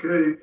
Okay.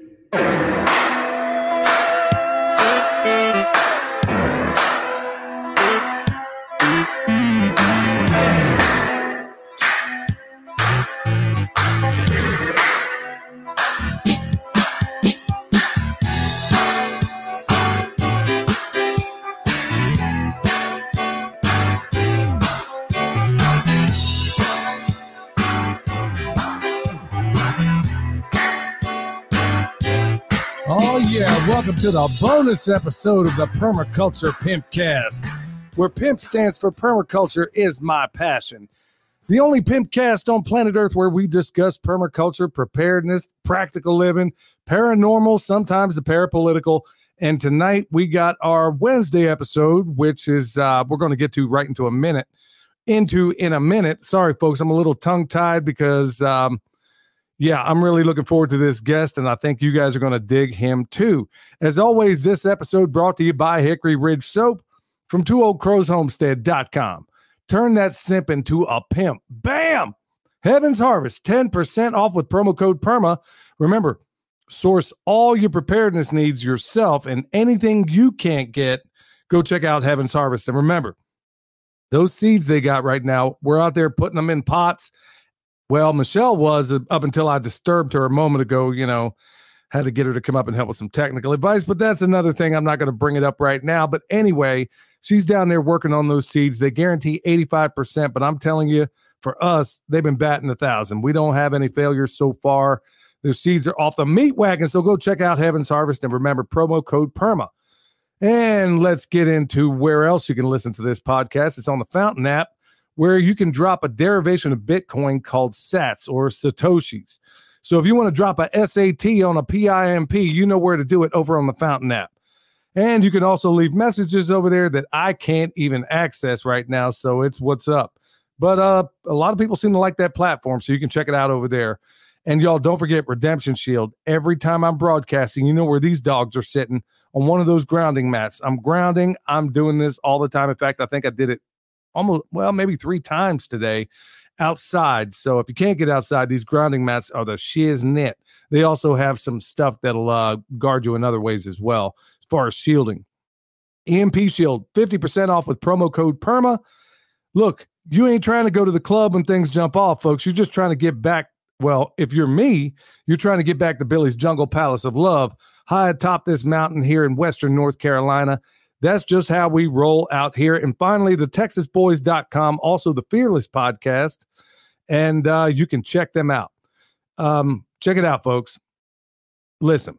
Oh, yeah. Welcome to the bonus episode of the Permaculture Pimpcast, where PIMP stands for Permaculture is My Passion. The only Pimpcast on planet Earth where we discuss permaculture, preparedness, practical living, paranormal, sometimes the parapolitical. And tonight we got our Wednesday episode, which is we're going to get to right in a minute. Sorry, folks, I'm a little tongue-tied because I'm really looking forward to this guest, and I think you guys are going to dig him too. As always, this episode brought to you by Hickory Ridge Soap from twooldcrowshomestead.com. Turn that simp into a pimp. Bam! Heaven's Harvest, 10% off with promo code PERMA. Remember, source all your preparedness needs yourself, and anything you can't get, go check out Heaven's Harvest. And remember, those seeds they got right now, we're out there putting them in pots. Well, Michelle was up until I disturbed her a moment ago, had to get her to come up and help with some technical advice, but that's another thing. I'm not going to bring it up right now. But anyway, she's down there working on those seeds. They guarantee 85%, but I'm telling you, for us, they've been batting 1,000. We don't have any failures so far. Their seeds are off the meat wagon, so go check out Heaven's Harvest and remember promo code PERMA. And let's get into where else you can listen to this podcast. It's on the Fountain app, where you can drop a derivation of Bitcoin called Sats or Satoshis. So if you want to drop a SAT on a PIMP, you know where to do it over on the Fountain app. And you can also leave messages over there that I can't even access right now, so it's what's up. But a lot of people seem to like that platform, so you can check it out over there. And y'all, don't forget Redemption Shield. Every time I'm broadcasting, you know where these dogs are sitting, on one of those grounding mats. I'm grounding. I'm doing this all the time. In fact, I think I did it maybe 3 times today outside. So if you can't get outside, these grounding mats are the shiznit. They also have some stuff that'll guard you in other ways as well, as far as shielding. EMP Shield, 50% off with promo code PERMA. Look, you ain't trying to go to the club when things jump off, folks. You're just trying to get back. Well, if you're me, you're trying to get back to Billy's Jungle Palace of Love, high atop this mountain here in Western North Carolina. That's just how we roll out here. And finally, the TexasBoys.com, also the Fearless podcast. And you can check them out. Check it out, folks. Listen,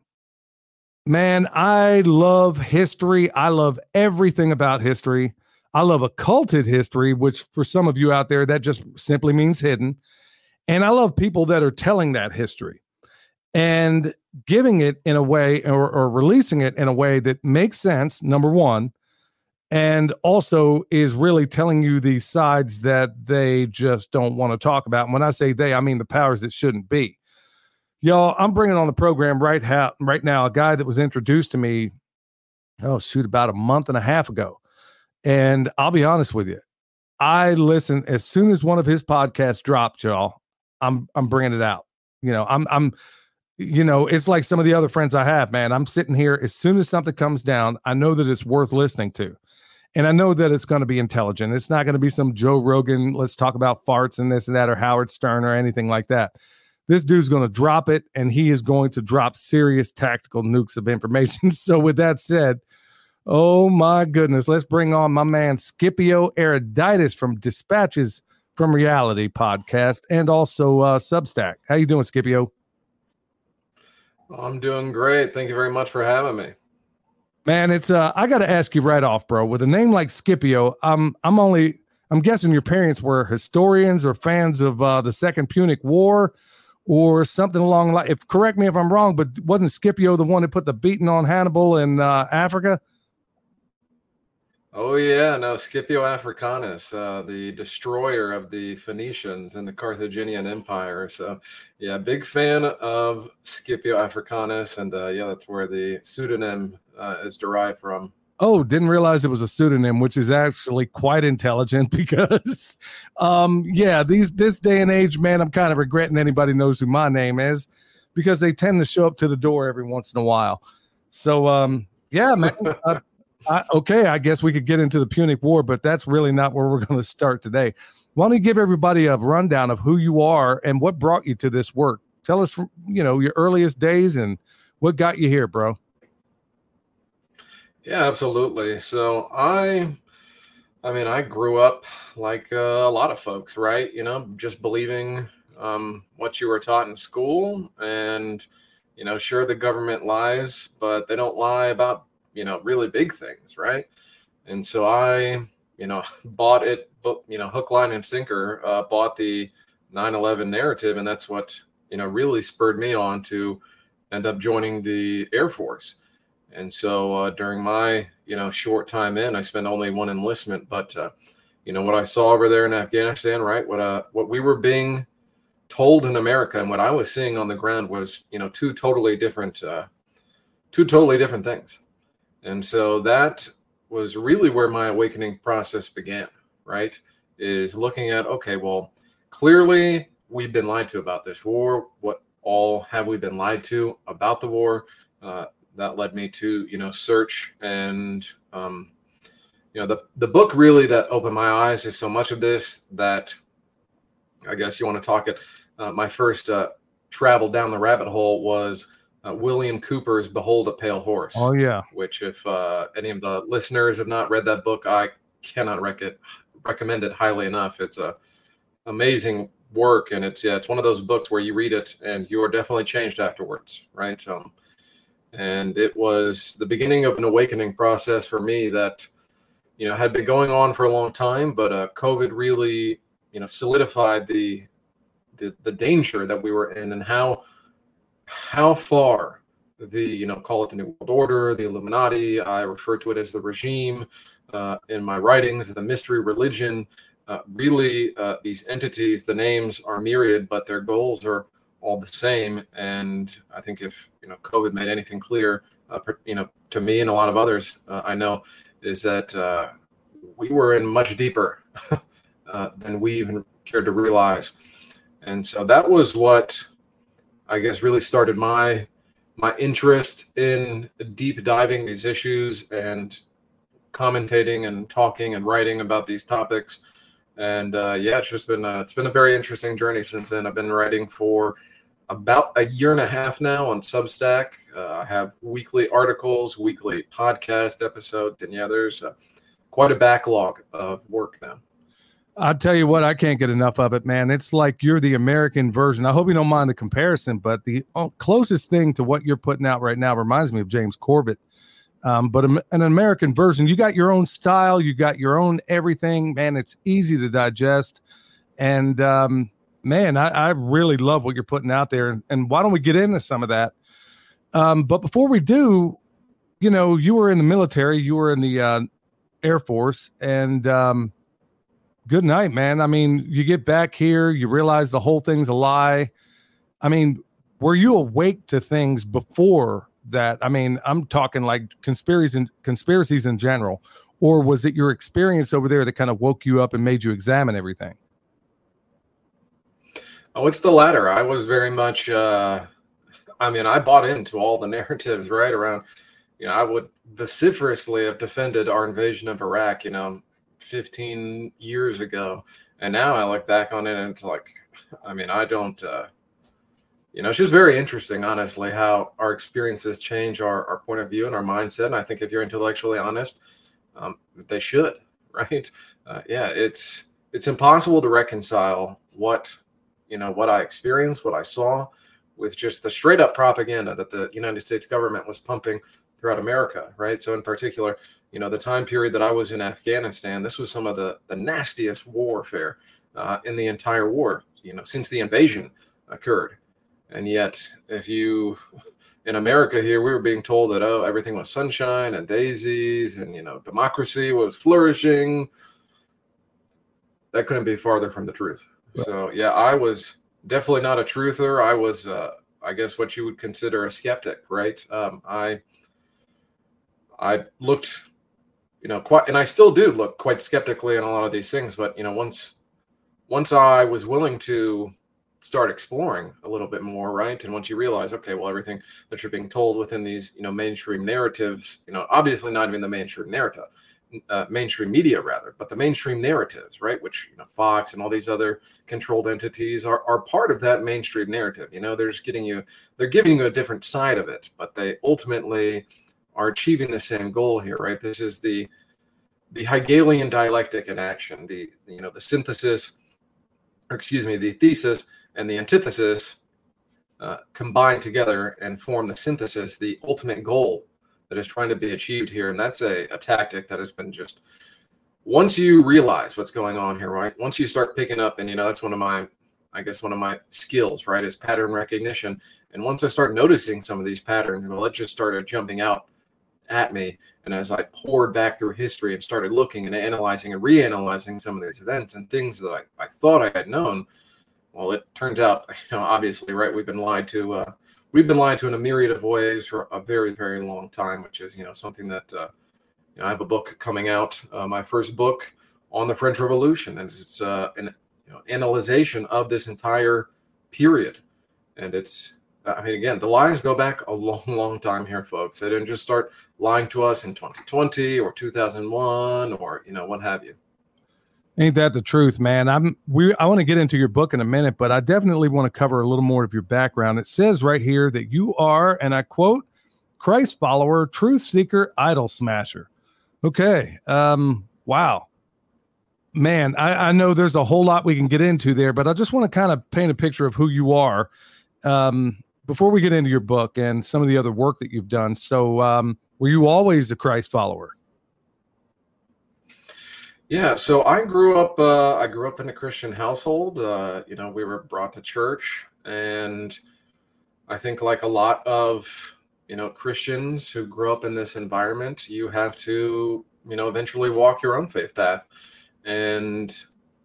man, I love history. I love everything about history. I love occulted history, which for some of you out there, that just simply means hidden. And I love people that are telling that history and giving it in a way or releasing it in a way that makes sense, number one, and also is really telling you the sides that they just don't want to talk about. And when I say they, I mean the powers that shouldn't be. Y'all, I'm bringing on the program right now a guy that was introduced to me, about a month and a half ago. And I'll be honest with you, I listened as soon as one of his podcasts dropped, y'all. I'm bringing it out. It's like some of the other friends I have, man. I'm sitting here as soon as something comes down, I know that it's worth listening to. And I know that it's going to be intelligent. It's not going to be some Joe Rogan, let's talk about farts and this and that, or Howard Stern or anything like that. This dude's going to drop it, and he is going to drop serious tactical nukes of information. So with that said, oh my goodness, let's bring on my man Scipio Eruditus from Dispatches from Reality podcast and also Substack. How you doing, Scipio? I'm doing great. Thank you very much for having me. Man, it's I got to ask you right off, bro. With a name like Scipio, I'm guessing your parents were historians or fans of the Second Punic War or something along like. Correct me if I'm wrong, but wasn't Scipio the one that put the beating on Hannibal in Africa? Oh yeah, no, Scipio Africanus, the destroyer of the Phoenicians and the Carthaginian Empire. So yeah, big fan of Scipio Africanus, and that's where the pseudonym is derived from. Oh, didn't realize it was a pseudonym, which is actually quite intelligent because, this day and age, man, I'm kind of regretting anybody knows who my name is because they tend to show up to the door every once in a while. So, yeah, man. Okay, I guess we could get into the Punic War, but that's really not where we're going to start today. Why don't you give everybody a rundown of who you are and what brought you to this work? Tell us from, your earliest days and what got you here, bro. Yeah, absolutely. So I grew up like a lot of folks, right? Just believing what you were taught in school, and sure, the government lies, but they don't lie about really big things, right? And so I bought it, hook, line, and sinker. Bought the 9/11 narrative, and that's what really spurred me on to end up joining the Air Force. And so during my short time in, I spent only one enlistment, but what I saw over there in Afghanistan, right? What we were being told in America and what I was seeing on the ground was two totally different things. And so that was really where my awakening process began, right? Is looking at, okay, well, clearly we've been lied to about this war. What all have we been lied to about the war? That led me to, search, and, the book really that opened my eyes is so much of this that I guess you want to talk it. My first travel down the rabbit hole was William Cooper's Behold a Pale Horse. Oh, yeah. Which if any of the listeners have not read that book, I cannot recommend it highly enough. It's a amazing work. And it's one of those books where you read it and you are definitely changed afterwards, right? And it was the beginning of an awakening process for me that, had been going on for a long time, but COVID really, solidified the danger that we were in, and how far the, call it the New World Order, the Illuminati, I refer to it as the regime in my writings, the mystery religion, really these entities, the names are myriad, but their goals are all the same. And I think if, COVID made anything clear, to me and a lot of others I know, is that we were in much deeper than we even cared to realize. And so that was what I guess really started my interest in deep diving these issues and commentating and talking and writing about these topics. And it's just been it's been a very interesting journey since then. I've been writing for about a year and a half now on Substack. I have weekly articles, weekly podcast episodes, and there's quite a backlog of work now. I'll tell you what, I can't get enough of it, man. It's like you're the American version. I hope you don't mind the comparison, but the closest thing to what you're putting out right now reminds me of James Corbett. But an American version. You got your own style, you got your own everything, man. It's easy to digest. And man, I really love what you're putting out there. And why don't we get into some of that? But before we do, you were in the military, you were in the Air Force, and good night, man. I mean, you get back here, you realize the whole thing's a lie. I mean, were you awake to things before that? I mean, I'm talking like conspiracies in general, or was it your experience over there that kind of woke you up and made you examine everything? Oh, it's the latter. I was very much, I bought into all the narratives right around, I would vociferously have defended our invasion of Iraq, 15 years ago. And now I look back on it and it's like, I don't, it's just very interesting, honestly, how our experiences change our point of view and our mindset. And I think if you're intellectually honest, they should, right? It's impossible to reconcile what I experienced, what I saw, with just the straight up propaganda that the United States government was pumping throughout America, right? So in particular, the time period that I was in Afghanistan, this was some of the nastiest warfare in the entire war, since the invasion occurred. And yet, in America here, we were being told that, everything was sunshine and daisies and, democracy was flourishing. That couldn't be farther from the truth. Right. So, I was definitely not a truther. I was, I guess, what you would consider a skeptic, right? I looked, quite, and I still do look quite skeptically on a lot of these things. But, once I was willing to start exploring a little bit more, right? And once you realize, okay, well, everything that you're being told within these, mainstream narratives, obviously not even the mainstream narrative, mainstream media rather, but the mainstream narratives, right? Which, Fox and all these other controlled entities are part of that mainstream narrative. They're giving you a different side of it, but they ultimately are achieving the same goal here, right? This is the Hegelian dialectic in action, the synthesis, the thesis and the antithesis combine together and form the synthesis, the ultimate goal that is trying to be achieved here. And that's a tactic that has been just, once you realize what's going on here, right? Once you start picking up, and that's one of my skills, right, is pattern recognition. And once I start noticing some of these patterns, well, it just started jumping out at me. And as I poured back through history and started looking and analyzing and reanalyzing some of these events and things that I thought I had known, well, it turns out, obviously, right, we've been lied to in a myriad of ways for a very, very long time, which is, something that, I have a book coming out, my first book on the French Revolution, and it's an analyzation of this entire period. And it's, again, the lies go back a long, long time here, folks. They didn't just start lying to us in 2020 or 2001 or, what have you. Ain't that the truth, man? I want to get into your book in a minute, but I definitely want to cover a little more of your background. It says right here that you are, and I quote, Christ follower, truth seeker, idol smasher. Okay. Wow. Man, I know there's a whole lot we can get into there, but I just want to kind of paint a picture of who you are before we get into your book and some of the other work that you've done. So were you always a Christ follower? Yeah, so I grew up in a Christian household. We were brought to church, and I think like a lot of, Christians who grow up in this environment, you have to, eventually walk your own faith path. And,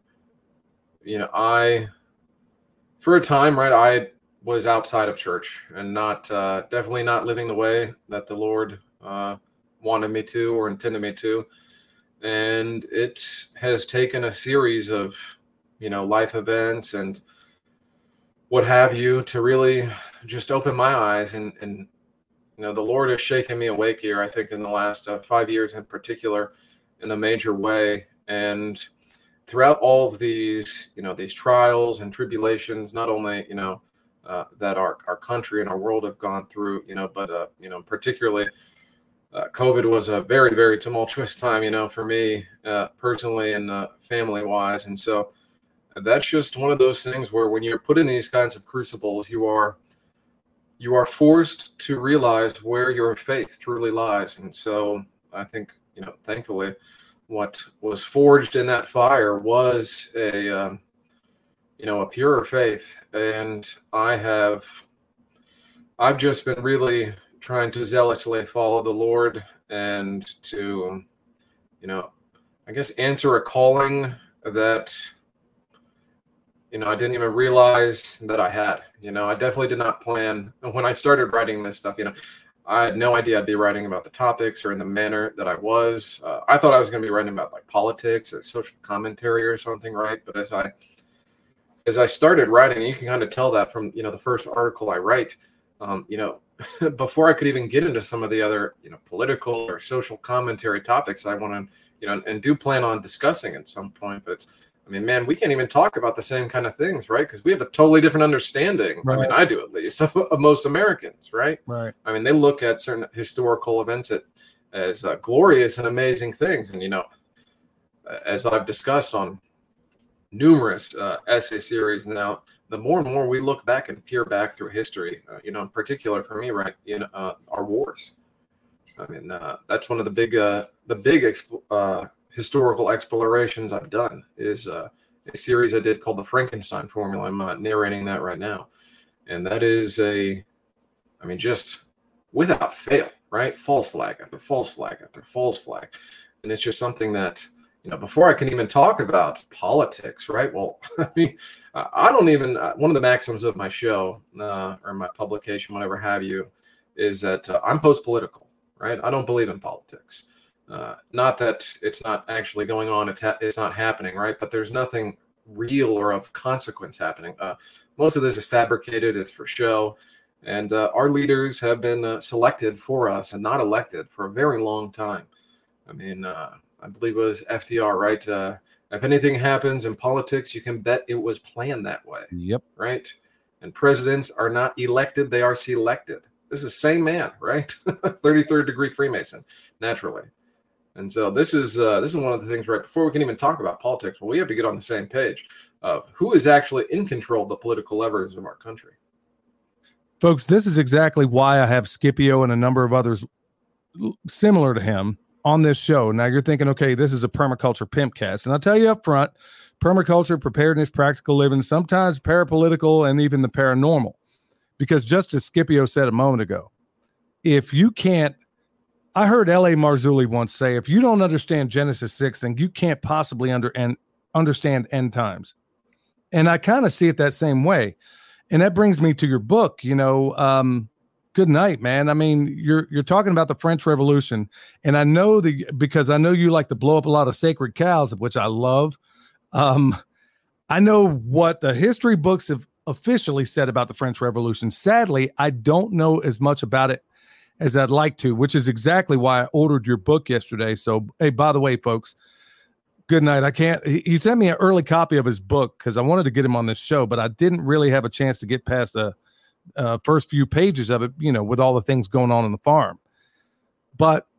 for a time, right, I was outside of church and definitely not living the way that the Lord wanted me to or intended me to. And it has taken a series of, life events and what have you to really just open my eyes. And the Lord has shaken me awake here, I think, in the last 5 years in particular, in a major way. And throughout all of these, these trials and tribulations, not only, that our country and our world have gone through, but, particularly COVID was a very, very tumultuous time, for me personally and family wise. And so that's just one of those things where when you're put in these kinds of crucibles, you are forced to realize where your faith truly lies. And so I think, thankfully, what was forged in that fire was a purer faith. And I've just been really trying to zealously follow the Lord and to, answer a calling that, I didn't even realize that I had. I definitely did not plan. When I started writing this stuff, I had no idea I'd be writing about the topics or in the manner that I was. I thought I was going to be writing about like politics or social commentary or something, right? But as I started writing, you can kind of tell that from, the first article I write, before I could even get into some of the other, political or social commentary topics I want to, and do plan on discussing at some point. But man, we can't even talk about the same kind of things, right? Because we have a totally different understanding. Right. I do at least of most Americans, right? Right. They look at certain historical events as glorious and amazing things. And, as I've discussed on numerous essay series now, the more and more we look back and peer back through history, in particular for me, right, our wars. That's one of the big historical explorations I've done is a series I did called the Frankenstein Formula. I'm narrating that right now. And that is just without fail, right? False flag after false flag after false flag. And it's just something that, before I can even talk about politics, right? Well, I don't even, one of the maxims of my show or my publication, whatever have you, is that I'm post-political, right? I don't believe in politics. Not that it's not actually going on, it's not happening, right? But there's nothing real or of consequence happening. Most of this is fabricated. It's for show. And our leaders have been selected for us and not elected for a very long time. I mean, I believe it was FDR, right? If anything happens in politics, you can bet it was planned that way. Yep. Right. And presidents are not elected. They are selected. This is the same man, right? 33rd degree Freemason, naturally. And so this is one of the things, right, before we can even talk about politics, well, we have to get on the same page of who is actually in control of the political levers of our country. Folks, this is exactly why I have Scipio and a number of others similar to him on this show. Now you're thinking, okay, this is a permaculture pimpcast. And I'll tell you up front, permaculture, preparedness, practical living, sometimes parapolitical, and even the paranormal. Because just as Scipio said a moment ago, if you can't, I heard L.A. Marzulli once say, if you don't understand Genesis 6, then you can't possibly understand end times. And I kind of see it that same way. And that brings me to your book, good night, man. I mean, you're talking about the French Revolution, and I know because I know you like to blow up a lot of sacred cows, which I love. I know what the history books have officially said about the French Revolution. Sadly, I don't know as much about it as I'd like to, which is exactly why I ordered your book yesterday. So, hey, by the way, folks, good night. He sent me an early copy of his book because I wanted to get him on this show, but I didn't really have a chance to get past the first few pages of it, with all the things going on the farm. But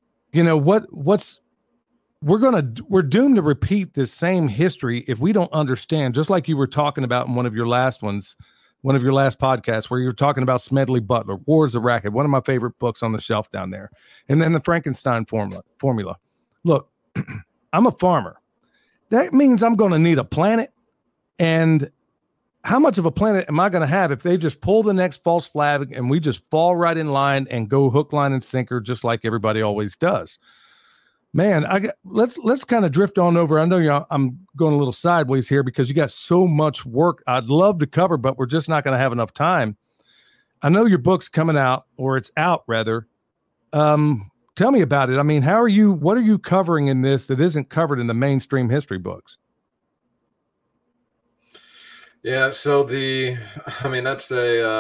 we're doomed to repeat this same history if we don't understand, just like you were talking about in one of your last podcasts, where you were talking about Smedley Butler, Wars of Racket, one of my favorite books on the shelf down there. And then the Frankenstein formula. Look, I'm a farmer. That means I'm going to need a planet. And how much of a planet am I going to have if they just pull the next false flag and we just fall right in line and go hook, line, and sinker, just like everybody always does? Man, let's kind of drift on over. I know I'm going a little sideways here because you got so much work I'd love to cover, but we're just not going to have enough time. I know your book's coming out, or it's out rather. Tell me about it. I mean, what are you covering in this that isn't covered in the mainstream history books? Yeah, so that's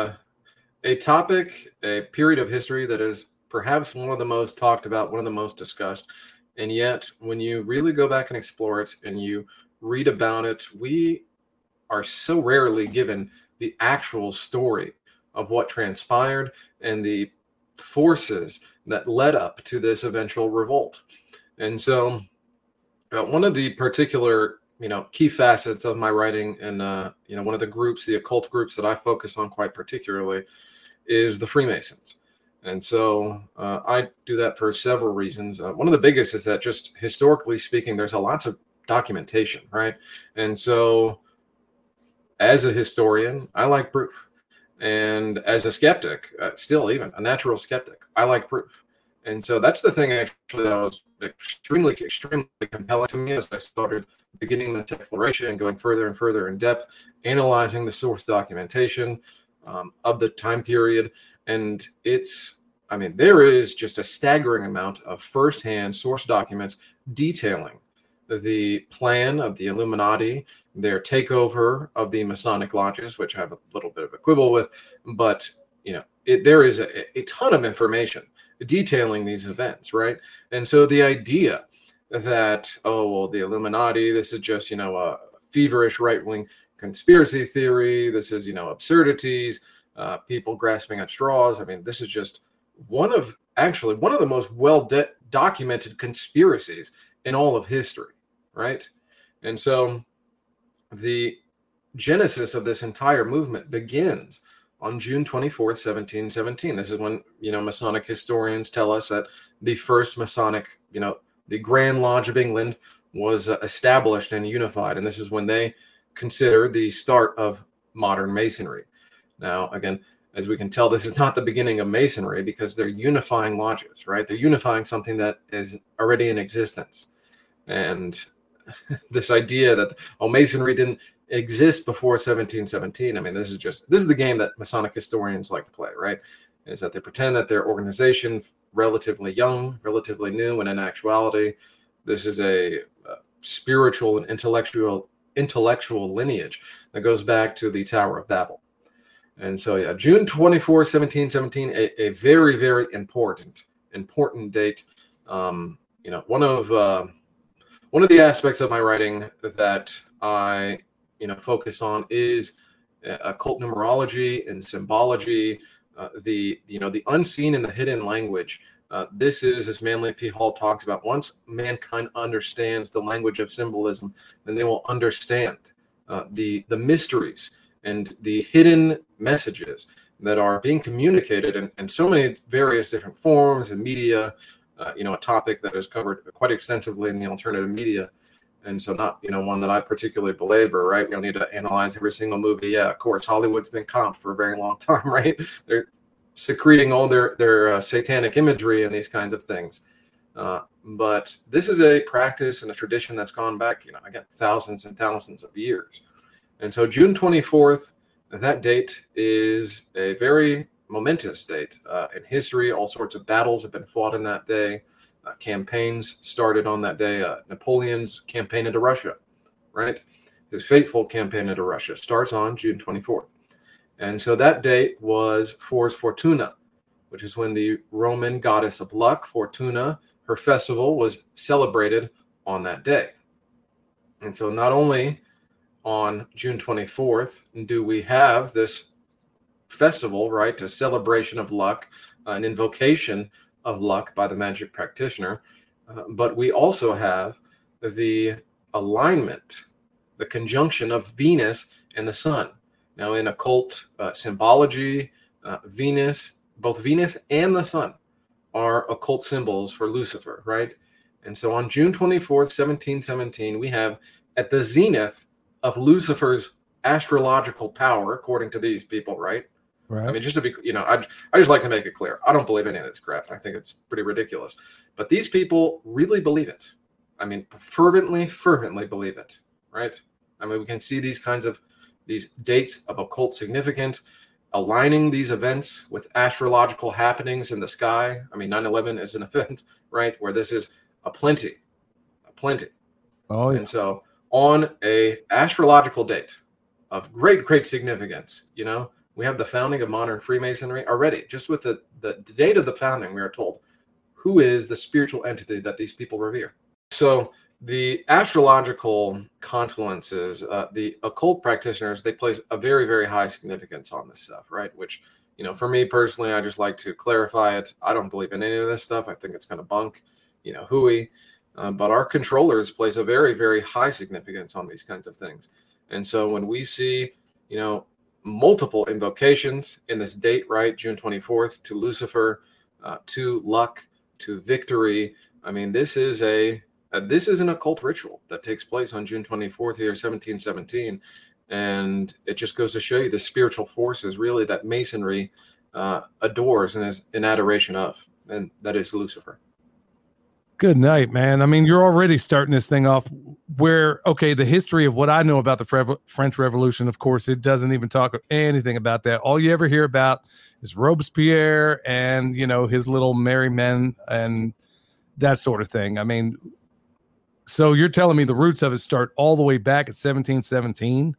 a topic, a period of history that is perhaps one of the most talked about, one of the most discussed. And yet, when you really go back and explore it and you read about it, we are so rarely given the actual story of what transpired and the forces that led up to this eventual revolt. And so one of the particular key facets of my writing and one of the groups, the occult groups that I focus on quite particularly, is the Freemasons. And so I do that for several reasons. One of the biggest is that, just historically speaking, there's a lot of documentation, right? And so as a historian, I like proof. And as a skeptic, still even a natural skeptic, I like proof. And so that's the thing actually that was extremely, extremely compelling to me as I started beginning the Declaration and going further and further in depth, analyzing the source documentation of the time period. And there is just a staggering amount of firsthand source documents detailing the plan of the Illuminati, their takeover of the Masonic lodges, which I have a little bit of a quibble with, but there is a ton of information detailing these events, right? And so the idea that, the Illuminati, this is just, a feverish right-wing conspiracy theory, this is, absurdities, people grasping at straws. I mean, this is just one of the most well-documented conspiracies in all of history, right? And so the genesis of this entire movement begins on June 24th, 1717. This is when, Masonic historians tell us that the first Masonic, the Grand Lodge of England was established and unified. And this is when they consider the start of modern Masonry. Now, again, as we can tell, this is not the beginning of Masonry because they're unifying lodges, right? They're unifying something that is already in existence. And this idea that, Masonry didn't exist before 1717. I mean, this is the game that Masonic historians like to play, right? Is that they pretend that their organization relatively young, relatively new, when in actuality, this is a spiritual and intellectual intellectual lineage that goes back to the Tower of Babel. And so, yeah, June 24, 1717, a very, very important date. One of the aspects of my writing that I, focus on is occult numerology and symbology, the unseen and the hidden language. This is, as Manly P. Hall talks about, once mankind understands the language of symbolism, then they will understand the mysteries and the hidden messages that are being communicated in so many various different forms and media, a topic that is covered quite extensively in the alternative media. And so not, one that I particularly belabor, right? We don't need to analyze every single movie. Yeah, of course, Hollywood's been comped for a very long time, right? They're secreting all their satanic imagery and these kinds of things. But this is a practice and a tradition that's gone back, again, thousands and thousands of years. And so June 24th, that date is a very momentous date in history. All sorts of battles have been fought in that day. Campaigns started on that day. Napoleon's campaign into Russia, right? His fateful campaign into Russia starts on June 24th. And so that date was Fors Fortuna, which is when the Roman goddess of luck, Fortuna, her festival was celebrated on that day. And so not only on June 24th do we have this festival, right, a celebration of luck, an invocation of luck by the magic practitioner, but we also have the alignment, the conjunction of Venus and the sun. Now, in occult symbology, both Venus and the sun are occult symbols for Lucifer, right? And so on June 24th, 1717, we have at the zenith of Lucifer's astrological power, according to these people, right? Right. I mean, just to be, I just like to make it clear. I don't believe any of this crap. I think it's pretty ridiculous. But these people really believe it. I mean, fervently believe it, right? I mean, we can see these dates of occult significance, aligning these events with astrological happenings in the sky. I mean, 9/11 is an event, right, where this is a plenty. Oh, yeah. And so on a astrological date of great significance, we have the founding of modern Freemasonry already. Just with the date of the founding, we are told who is the spiritual entity that these people revere. So the astrological confluences, the occult practitioners, they place a very, very high significance on this stuff, right? Which, for me personally, I just like to clarify it. I don't believe in any of this stuff. I think it's kind of bunk, hooey. But our controllers place a very, very high significance on these kinds of things. And so when we see, multiple invocations in this date, right, June 24th, to Lucifer, to luck, to victory, I mean, this is an occult ritual that takes place on June 24th here, 1717. And it just goes to show you the spiritual forces really that Masonry adores and is in adoration of, and that is Lucifer. Good night, man. I mean, you're already starting this thing off where, okay, the history of what I know about the French Revolution, of course, it doesn't even talk anything about that. All you ever hear about is Robespierre and, his little merry men and that sort of thing. I mean, so you're telling me the roots of it start all the way back at 1717?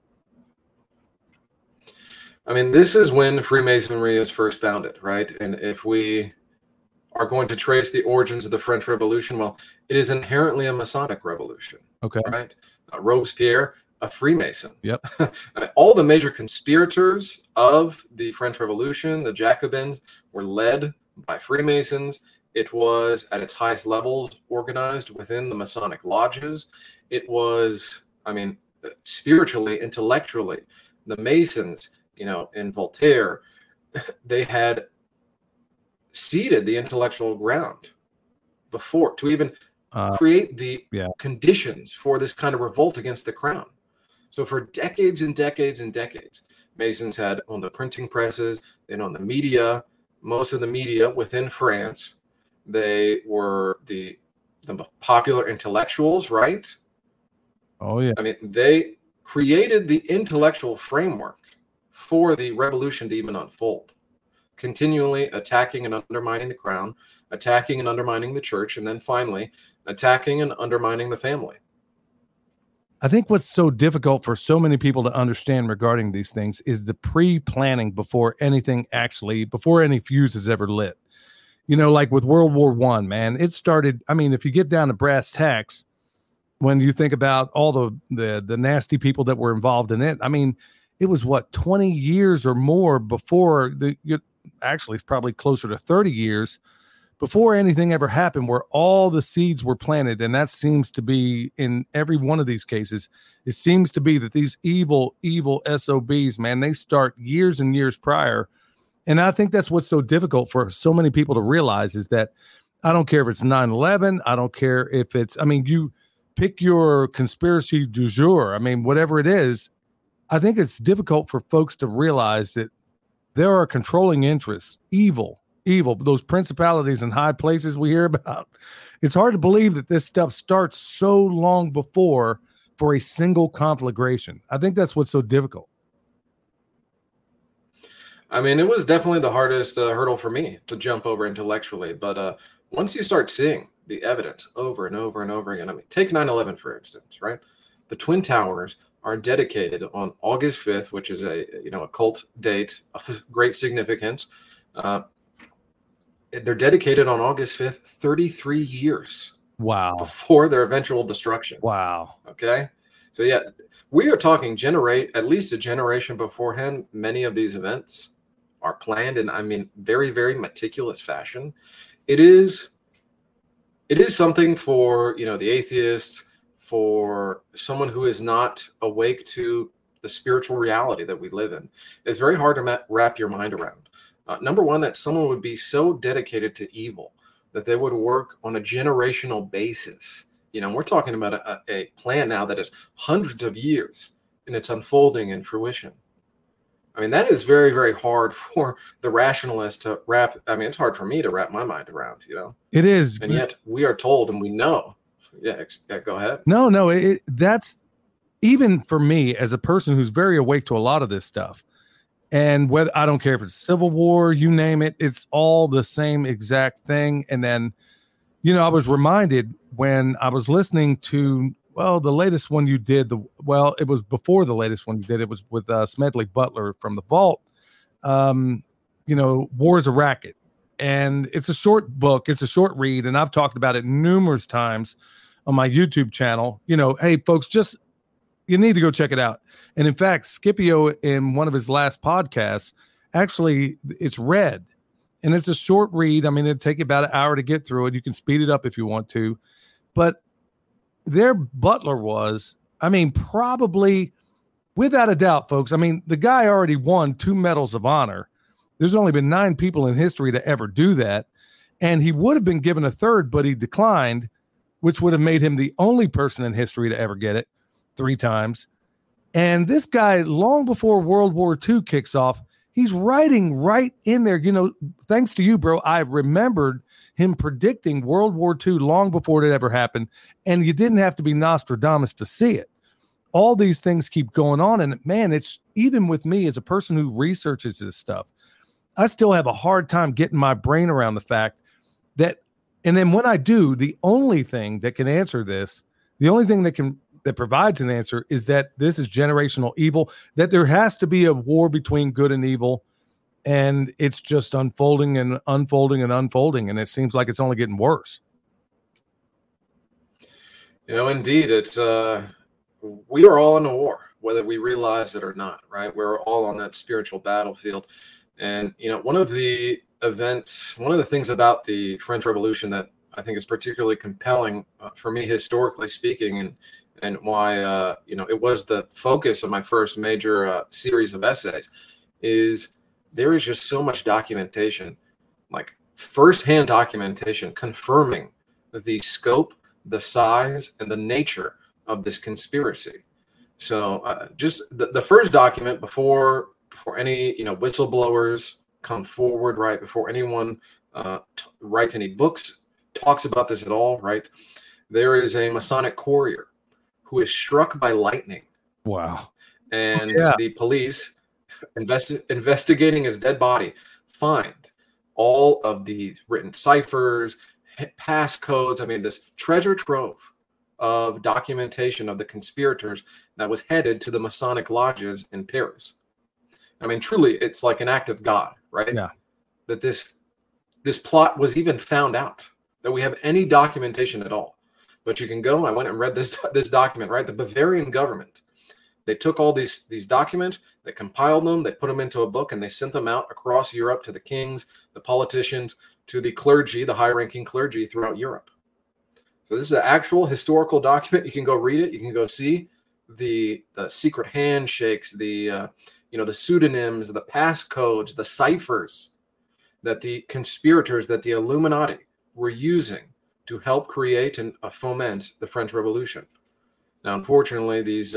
I mean, this is when Freemasonry is first founded, right? And if we are going to trace the origins of the French Revolution, well, it is inherently a Masonic revolution. Okay. Right? Robespierre, a Freemason. Yep. All the major conspirators of the French Revolution, the Jacobins, were led by Freemasons. It was, at its highest levels, organized within the Masonic lodges. It was, spiritually, intellectually, the Masons, in Voltaire, they had seeded the intellectual ground before to even create the conditions for this kind of revolt against the crown. So for decades and decades and decades, Masons had owned the printing presses, they owned the media, most of the media within France. They were the popular intellectuals, right? Oh, yeah. I mean, they created the intellectual framework for the revolution to even unfold, continually attacking and undermining the crown, attacking and undermining the church, and then finally attacking and undermining the family. I think what's so difficult for so many people to understand regarding these things is the pre-planning before any fuse is ever lit. Like with World War I, man, it started. I mean, if you get down to brass tacks, when you think about all the nasty people that were involved in it, I mean, it was 20 years or more before actually it's probably closer to 30 years before anything ever happened, where all the seeds were planted. And that seems to be in every one of these cases. It seems to be that these evil SOBs, man, they start years and years prior. And I think that's what's so difficult for so many people to realize, is that I don't care if it's 9/11. I don't care if it's, I mean, you pick your conspiracy du jour. I mean, whatever it is, I think it's difficult for folks to realize that there are controlling interests, evil, those principalities in high places we hear about. It's hard to believe that this stuff starts so long before for a single conflagration. I think that's what's so difficult. I mean, it was definitely the hardest hurdle for me to jump over intellectually. But once you start seeing the evidence over and over and over again, I mean, take 9/11, for instance, right? The Twin Towers are dedicated on August 5th, which is a cult date of great significance. They're dedicated on August 5th, 33 years. Wow. Before their eventual destruction. Wow. Okay. So yeah, we are talking at least a generation beforehand. Many of these events are planned in, I mean, very, very meticulous fashion. It is something for, the atheist, for someone who is not awake to the spiritual reality that we live in. It's very hard to wrap your mind around. Number one, that someone would be so dedicated to evil that they would work on a generational basis. We're talking about a plan now that is hundreds of years in its unfolding and fruition. I mean, that is very, very hard for the rationalist to wrap. I mean, it's hard for me to wrap my mind around, It is. And yet we are told and we know. Yeah, go ahead. No, that's even for me as a person who's very awake to a lot of this stuff. And whether, I don't care if it's Civil War, you name it, it's all the same exact thing. And then, I was reminded when I was listening to, the latest one you did, it was before the latest one you did. It was with Smedley Butler from The Vault. War is a Racket. And it's a short book. It's a short read. And I've talked about it numerous times on my YouTube channel. Hey, folks, you need to go check it out. And in fact, Scipio, in one of his last podcasts, actually, it's read. And it's a short read. I mean, it'd take you about an hour to get through it. You can speed it up if you want to. But their Butler was, I mean, probably, without a doubt, folks, I mean, the guy already won 2 Medals of Honor. There's only been 9 people in history to ever do that. And he would have been given a 3rd, but he declined, which would have made him the only person in history to ever get it 3 times. And this guy, long before World War II kicks off, he's writing right in there. Thanks to you, bro, I've remembered him predicting World War II long before it ever happened. And you didn't have to be Nostradamus to see it. All these things keep going on. And man, it's even with me as a person who researches this stuff, I still have a hard time getting my brain around the fact that, and then when I do, the only thing that can answer this, the only thing that provides an answer is that this is generational evil, that there has to be a war between good and evil, and it's just unfolding and unfolding and unfolding, and it seems like it's only getting worse. Indeed, it's we are all in a war, whether we realize it or not, right? We're all on that spiritual battlefield. And, one of the things about the French Revolution that I think is particularly compelling for me, historically speaking, and why, it was the focus of my first major series of essays, is there is just so much documentation, like firsthand documentation, confirming the scope, the size, and the nature of this conspiracy. So just the first document before any, whistleblowers come forward, right, before anyone writes any books, talks about this at all, right, there is a Masonic courier who is struck by lightning. Wow. And the police, investigating his dead body, find all of the written ciphers, passcodes. I mean, this treasure trove of documentation of the conspirators that was headed to the Masonic lodges in Paris. I mean, truly, it's like an act of God, right? Yeah. That this plot was even found out, that we have any documentation at all. But you can go, I went and read this document, right? The Bavarian government, they took all these documents, they compiled them, they put them into a book, and they sent them out across Europe to the kings, the politicians, to the clergy, the high-ranking clergy throughout Europe. So this is an actual historical document. You can go read it. You can go see the secret handshakes, the pseudonyms, the passcodes, the ciphers that the conspirators, that the Illuminati were using to help create and foment the French Revolution. Now, unfortunately, these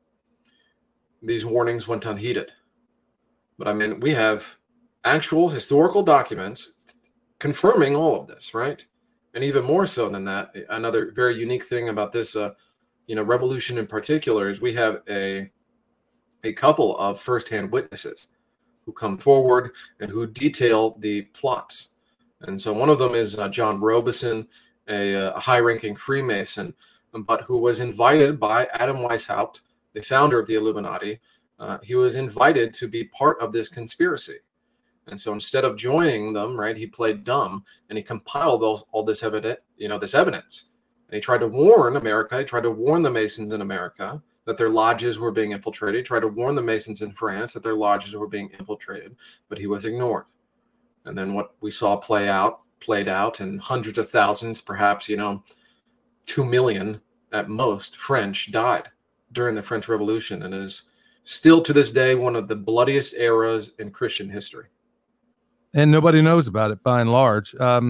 warnings went unheeded. But I mean, we have actual historical documents confirming all of this, right? And even more so than that, another very unique thing about this, revolution in particular, is we have a couple of firsthand witnesses who come forward and who detail the plots. And so one of them is John Robeson, a high-ranking Freemason, but who was invited by Adam Weishaupt, the founder of the Illuminati. He was invited to be part of this conspiracy. And so instead of joining them, right, he played dumb, and he compiled all this evidence. And he tried to warn America, he tried to warn the Masons in America that their lodges were being infiltrated. He tried to warn the Masons in France that their lodges were being infiltrated, but he was ignored. And then what we saw played out, and hundreds of thousands, perhaps, 2 million at most, French died during the French Revolution, and is still to this day one of the bloodiest eras in Christian history. And nobody knows about it by and large.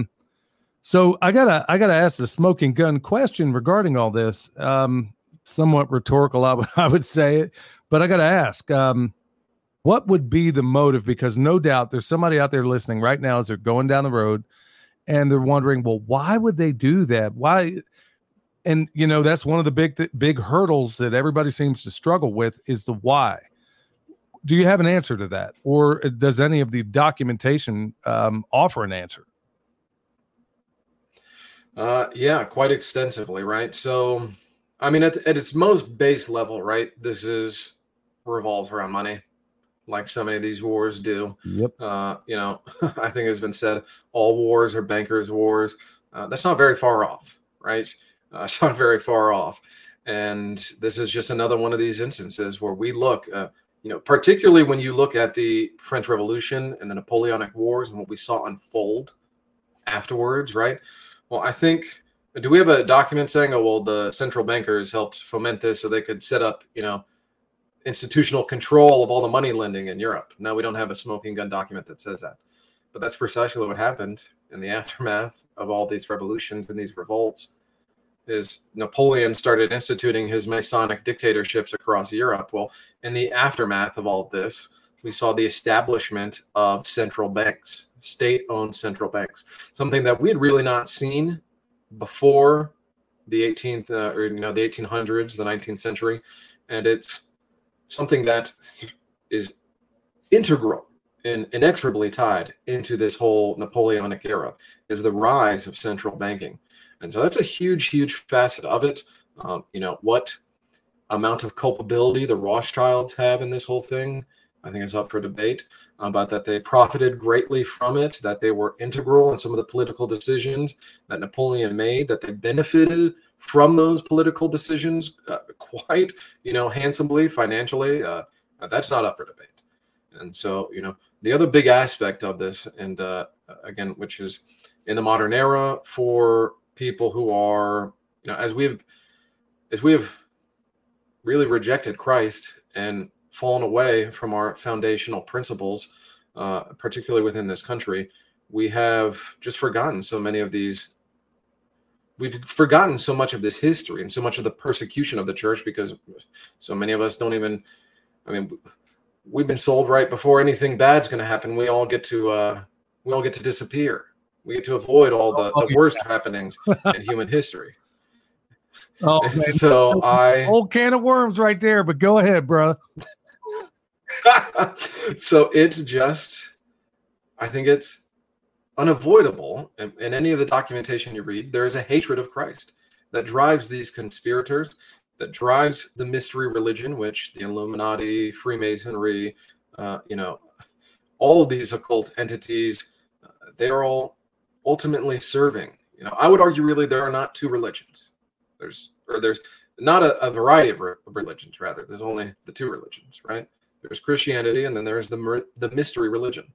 So I gotta ask the smoking gun question regarding all this. Somewhat rhetorical, I would say it, but I gotta ask, what would be the motive? Because no doubt there's somebody out there listening right now as they're going down the road, and they're wondering, well, why would they do that? Why? And that's one of the big hurdles that everybody seems to struggle with, is the why. Do you have an answer to that, or does any of the documentation offer an answer? Yeah, quite extensively, right? So, I mean, at its most base level, right, this revolves around money, like so many of these wars do. Yep. I think it's been said, all wars are bankers' wars. That's not very far off, right? It's not very far off. And this is just another one of these instances where we look, particularly when you look at the French Revolution and the Napoleonic Wars and what we saw unfold afterwards, right? Well, I think, do we have a document saying, the central bankers helped foment this so they could set up, institutional control of all the money lending in Europe? No, we don't have a smoking gun document that says that. But that's precisely what happened in the aftermath of all these revolutions and these revolts. Is Napoleon started instituting his Masonic dictatorships across Europe. Well, in the aftermath of all of this, we saw the establishment of central banks, state-owned central banks, something that we had really not seen before the 18th, the 1800s, the 19th century. And it's something that is integral and inexorably tied into this whole Napoleonic era, is the rise of central banking. And so that's a huge, huge facet of it. What amount of culpability the Rothschilds have in this whole thing, I think is up for debate. But that they profited greatly from it, that they were integral in some of the political decisions that Napoleon made, that they benefited from those political decisions quite, handsomely, financially. That's not up for debate. And so, the other big aspect of this, and again, which is in the modern era for people who are, as we have really rejected Christ and fallen away from our foundational principles, particularly within this country, we have just forgotten so many of these. We've forgotten so much of this history and so much of the persecution of the church, because so many of us don't even, we've been sold right before anything bad's going to happen. We all get to disappear. We get to avoid all the worst happenings in human history. Oh, man. So old can of worms right there, but go ahead, bro. So it's just, I think it's unavoidable. In any of the documentation you read, there is a hatred of Christ. that drives these conspirators, that drives the mystery religion, which the Illuminati, Freemasonry, all of these occult entities, they're all ultimately serving. I would argue really there are not two religions. There's not a variety of religions, rather. There's only the two religions, right? There's Christianity, and then there's the mystery religion.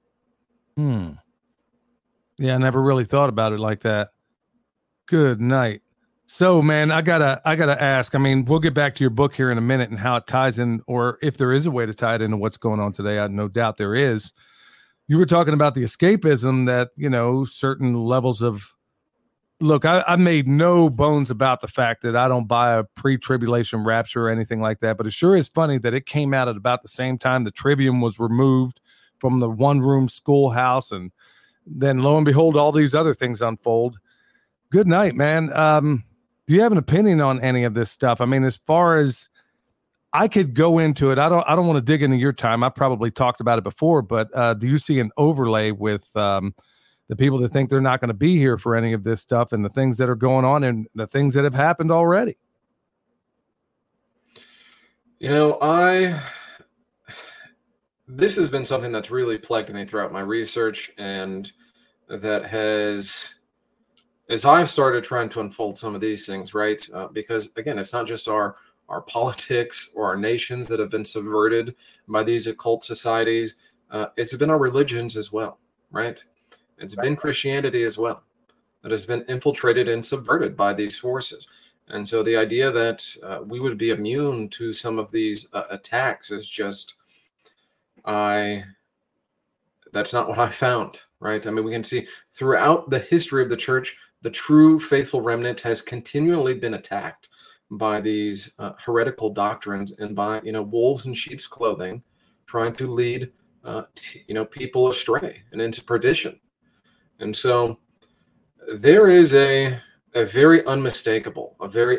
Yeah, I never really thought about it like that. Good night. So, man, I gotta ask. I mean, we'll get back to your book here in a minute and how it ties in, or if there is a way to tie it into what's going on today. I have no doubt there is. You were talking about the escapism that, certain levels of. Look, I made no bones about the fact that I don't buy a pre-tribulation rapture or anything like that, but it sure is funny that it came out at about the same time the trivium was removed from the one-room schoolhouse, and then lo and behold, all these other things unfold. Good night, man. Do you have an opinion on any of this stuff? I mean, as far as I could go into it, I don't want to dig into your time. I've probably talked about it before, but do you see an overlay with the people that think they're not going to be here for any of this stuff and the things that are going on and the things that have happened already? This has been something that's really plagued me throughout my research, and that has, as I've started trying to unfold some of these things, right? Because again, it's not just our politics or our nations that have been subverted by these occult societies. It's been our religions as well, right? It's been Christianity as well that has been infiltrated and subverted by these forces. And so the idea that we would be immune to some of these attacks is just, that's not what I found, right? I mean, we can see throughout the history of the church, the true faithful remnant has continually been attacked by these heretical doctrines and by, wolves in sheep's clothing, trying to lead, people astray and into perdition. And so there is a very unmistakable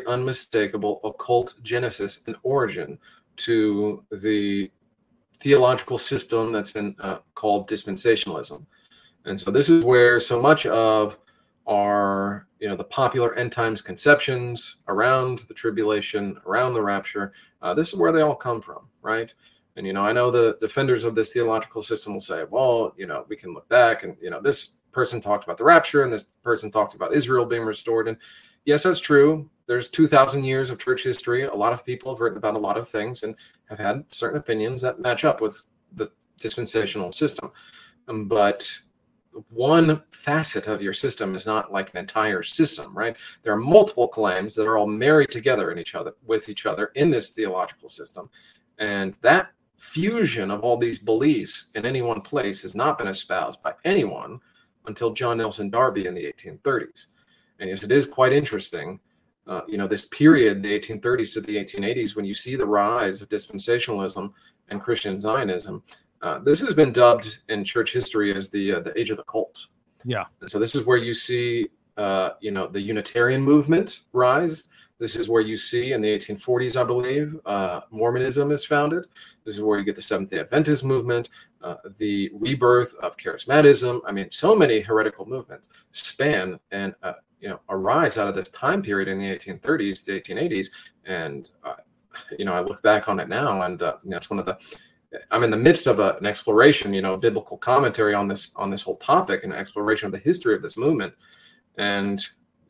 occult genesis and origin to the theological system that's been called dispensationalism. And so this is where so much of our, the popular end times conceptions around the tribulation, around the rapture, this is where they all come from, right? And, I know the defenders of this theological system will say, well, we can look back and, this person talked about the rapture and this person talked about Israel being restored. And yes, that's true. There's 2,000 years of church history. A lot of people have written about a lot of things and have had certain opinions that match up with the dispensational system. But one facet of your system is not like an entire system, right? There are multiple claims that are all married together with each other in this theological system. And that fusion of all these beliefs in any one place has not been espoused by anyone until John Nelson Darby in the 1830s. And yes, it is quite interesting, this period, the 1830s to the 1880s, when you see the rise of dispensationalism and Christian Zionism. This has been dubbed in church history as the age of the cult. Yeah. And so this is where you see, the Unitarian movement rise. This is where you see in the 1840s, I believe, Mormonism is founded. This is where you get the Seventh-day Adventist movement, the rebirth of charismatism. I mean, so many heretical movements span and, arise out of this time period in the 1830s to 1880s. And, I look back on it now, and it's I'm in the midst of an exploration, biblical commentary on this whole topic, and exploration of the history of this movement. And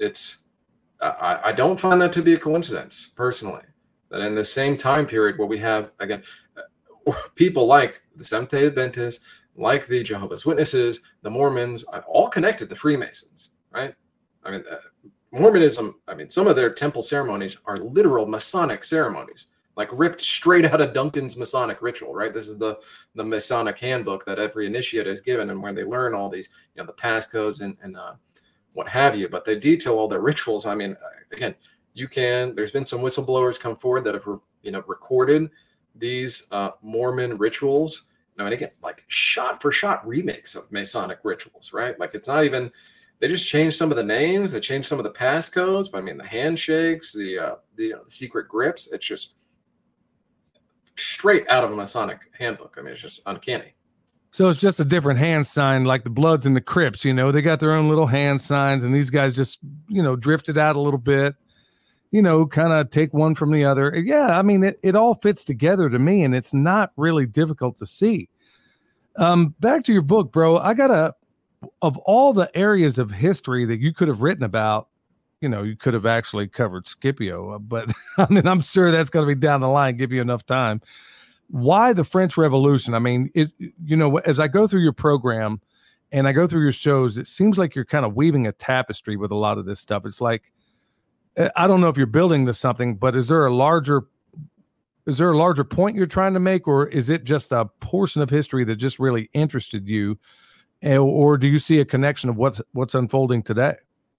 I don't find that to be a coincidence, personally, that in the same time period where we have, again, people like the Seventh-day Adventists, like the Jehovah's Witnesses, the Mormons, all connected to Freemasons, right? I mean, Mormonism, some of their temple ceremonies are literal Masonic ceremonies, like ripped straight out of Duncan's Masonic ritual, right? This is the Masonic handbook that every initiate is given, and where they learn all these, the passcodes and what have you, but they detail all their rituals. I mean, again, there's been some whistleblowers come forward that have, recorded these Mormon rituals. And again, like shot for shot remakes of Masonic rituals, right? Like it's not even, they just changed some of the names, they changed some of the passcodes, but the handshakes, the secret grips, it's just straight out of a Masonic handbook. It's just uncanny. So it's just a different hand sign, like the Bloods and the Crips, you know, they got their own little hand signs, and these guys just, you know, drifted out a little bit, you know, kind of take one from the other. Yeah, I mean, it all fits together to me, and it's not really difficult to see. Back to your book, bro. Of all the areas of history that you could have written about, you know, you could have actually covered Scipio, but I mean, I'm sure that's going to be down the line, give you enough time. Why the French Revolution? I mean, you know, as I go through your program and I go through your shows, it seems like you're kind of weaving a tapestry with a lot of this stuff. It's like, I don't know if you're building to something, but is there a larger point you're trying to make, or is it just a portion of history that just really interested you, or do you see a connection of what's unfolding today?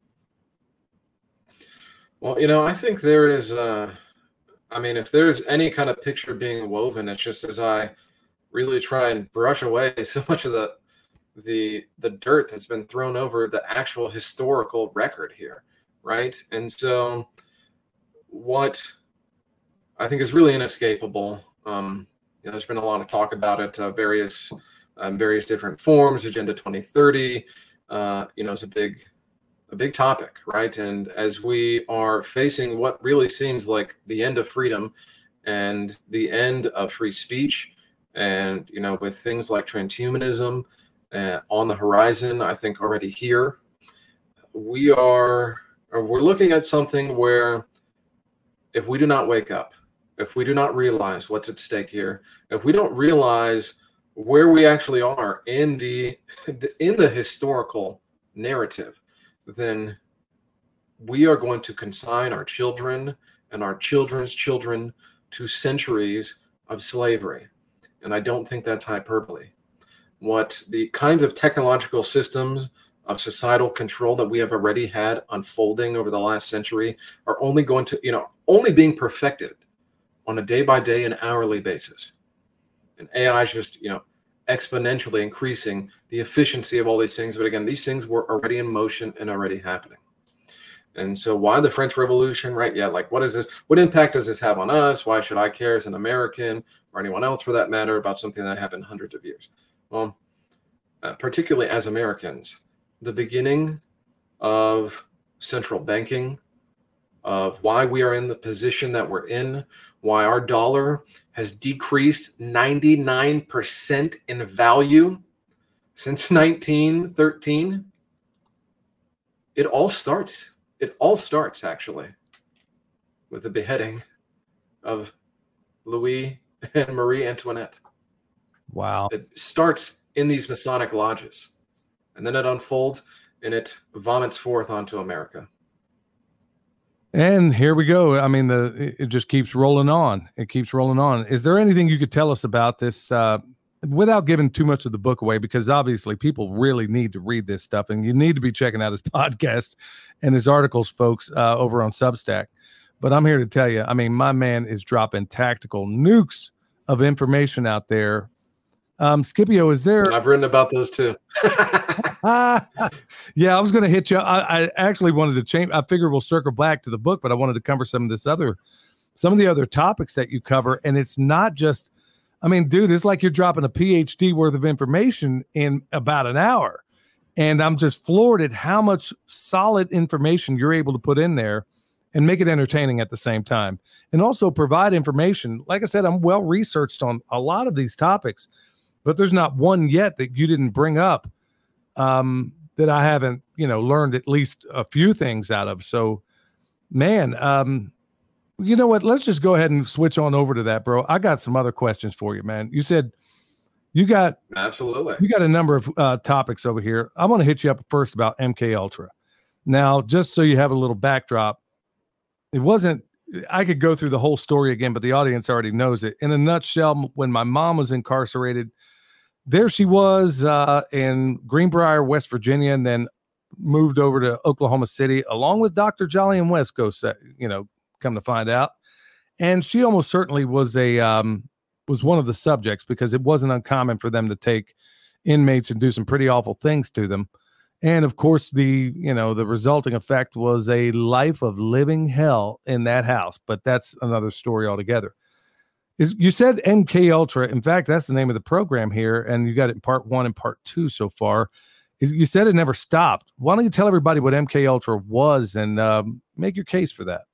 Well, you know, I think there is, I mean, if there's any kind of picture being woven, it's just as I really try and brush away so much of the dirt that's been thrown over the actual historical record here, right? And so what I think is really inescapable, you know, there's been a lot of talk about it, various different forms. Agenda 2030, you know, is a big topic, right? And as we are facing what really seems like the end of freedom and the end of free speech, and, you know, with things like transhumanism on the horizon, I think already here, we're looking at something where if we do not wake up, if we do not realize what's at stake here, if we don't realize where we actually are in the historical narrative, then we are going to consign our children and our children's children to centuries of slavery. And I don't think that's hyperbole. What the kinds of technological systems of societal control that we have already had unfolding over the last century are only going to, you know, only being perfected on a day-by-day and hourly basis. And AI is just, you know, exponentially increasing the efficiency of all these things. But again, these things were already in motion and already happening. And so why the French Revolution, right? Yeah, like what is this? What impact does this have on us? Why should I care as an American, or anyone else for that matter, about something that happened hundreds of years? Well, particularly as Americans, the beginning of central banking, of why we are in the position that we're in, why our dollar has decreased 99% in value since 1913. It all starts actually with the beheading of Louis and Marie Antoinette. Wow. It starts in these Masonic lodges, and then it unfolds and it vomits forth onto America. And here we go. I mean, it just keeps rolling on. It keeps rolling on. Is there anything you could tell us about this without giving too much of the book away? Because obviously people really need to read this stuff, and you need to be checking out his podcast and his articles, folks, over on Substack. But I'm here to tell you, I mean, my man is dropping tactical nukes of information out there. Scipio, is there? I've written about those too. Yeah, I was going to hit you. I actually wanted to change. I figured we'll circle back to the book, but I wanted to cover some of the other topics that you cover. And it's not just, I mean, dude, it's like you're dropping a PhD worth of information in about an hour. And I'm just floored at how much solid information you're able to put in there and make it entertaining at the same time. And also provide information. Like I said, I'm well researched on a lot of these topics, but there's not one yet that you didn't bring up that I haven't, you know, learned at least a few things out of. So, man, you know what? Let's just go ahead and switch on over to that, bro. I got some other questions for you, man. You said you got a number of topics over here. I want to hit you up first about MK Ultra. Now, just so you have a little backdrop, it wasn't. I could go through the whole story again, but the audience already knows it. In a nutshell, when my mom was incarcerated, there she was in Greenbrier, West Virginia, and then moved over to Oklahoma City, along with Dr. Jolyon Wesco, you know, come to find out. And she almost certainly was was one of the subjects, because it wasn't uncommon for them to take inmates and do some pretty awful things to them. And of course, the resulting effect was a life of living hell in that house. But that's another story altogether. You said MK Ultra. In fact, that's the name of the program here, and you got it in part 1 and part 2 so far. You said it never stopped. Why don't you tell everybody what MK Ultra was and make your case for that?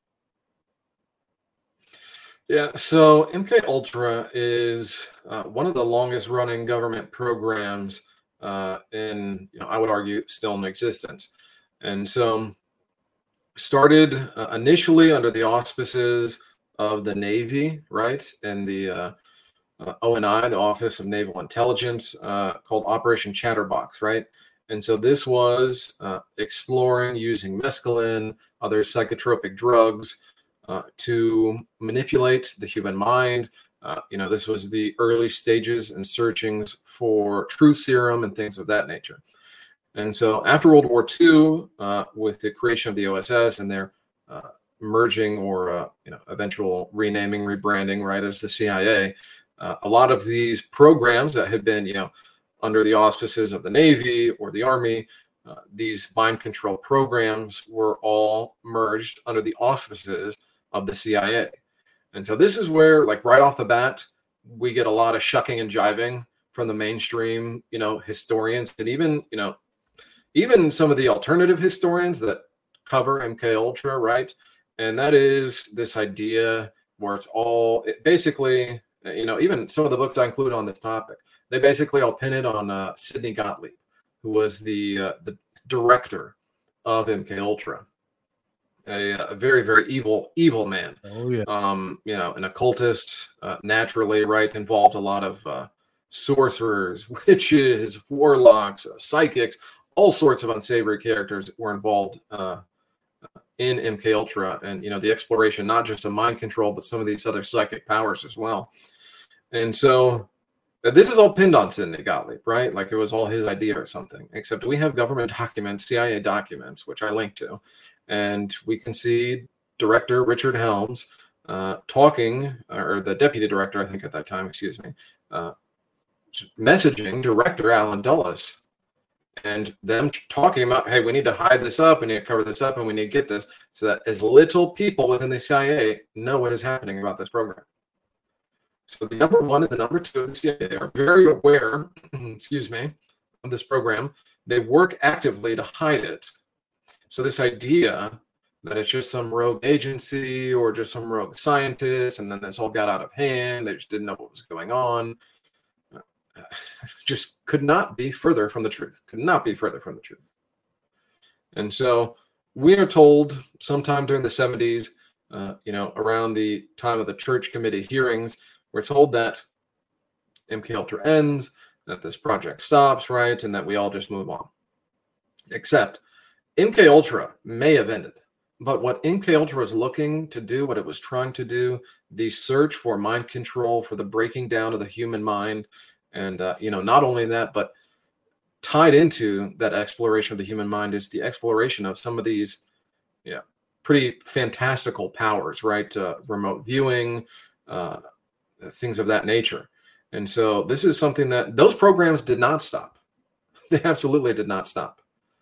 Yeah, so MK Ultra is one of the longest running government programs in, I would argue, still in existence. And so started initially under the auspices of the Navy, right? And the ONI, the Office of Naval Intelligence, called Operation Chatterbox, right? And so this was exploring using mescaline, other psychotropic drugs to manipulate the human mind. This was the early stages and searchings for truth serum and things of that nature. And so after World War II, with the creation of the OSS and their merging or eventual renaming, rebranding, right, as the CIA, a lot of these programs that had been, under the auspices of the Navy or the Army, these mind control programs were all merged under the auspices of the CIA. And so this is where, like, right off the bat, we get a lot of shucking and jiving from the mainstream, historians, and even some of the alternative historians that cover MK Ultra, right? And that is this idea where basically, even some of the books I include on this topic, they basically all pin it on Sidney Gottlieb, who was the director of MK Ultra, a very, very evil man. Oh yeah. An occultist, naturally, right? Involved a lot of sorcerers, witches, warlocks, psychics, all sorts of unsavory characters were involved in MK Ultra, and the exploration not just of mind control, but some of these other psychic powers as well. And so this is all pinned on Sidney Gottlieb, right? Like it was all his idea or something. Except we have government documents, CIA documents, which I linked to, and we can see Director Richard Helms talking, or the deputy director, I think at that time, excuse me, messaging Director Alan Dulles, and them talking about, hey, we need to hide this up, we need to cover this up, and we need to get this so that as little people within the CIA know what is happening about this program. So the number 1 and the number 2 of the CIA are very aware, excuse me, of this program. They work actively to hide it. So this idea that it's just some rogue agency or just some rogue scientist, and then this all got out of hand, they just didn't know what was going on, just could not be further from the truth. Could not be further from the truth. And so we are told sometime during the 70s, around the time of the Church Committee hearings, we're told that MK Ultra ends, that this project stops, right, and that we all just move on. Except MK Ultra may have ended, but what MK Ultra was looking to do, what it was trying to do, the search for mind control, for the breaking down of the human mind, and not only that, but tied into that exploration of the human mind is the exploration of some of these, pretty fantastical powers, right? Remote viewing, things of that nature. And so this is something that those programs did not stop. They absolutely did not stop.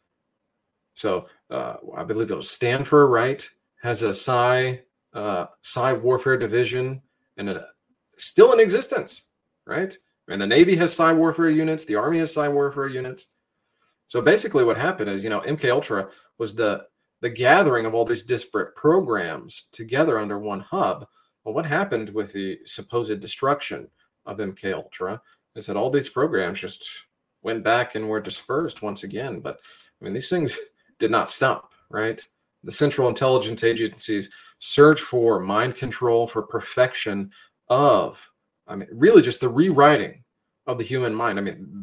So I believe it was Stanford, right, has a psi warfare division, and still in existence, right? And the Navy has psi warfare units. The Army has psi warfare units. So basically what happened is, MK Ultra was the gathering of all these disparate programs together under one hub. Well, what happened with the supposed destruction of MK Ultra is that all these programs just went back and were dispersed once again. But I mean, these things did not stop, right? The Central Intelligence Agency's search for mind control, for perfection of, really just the rewriting of the human mind.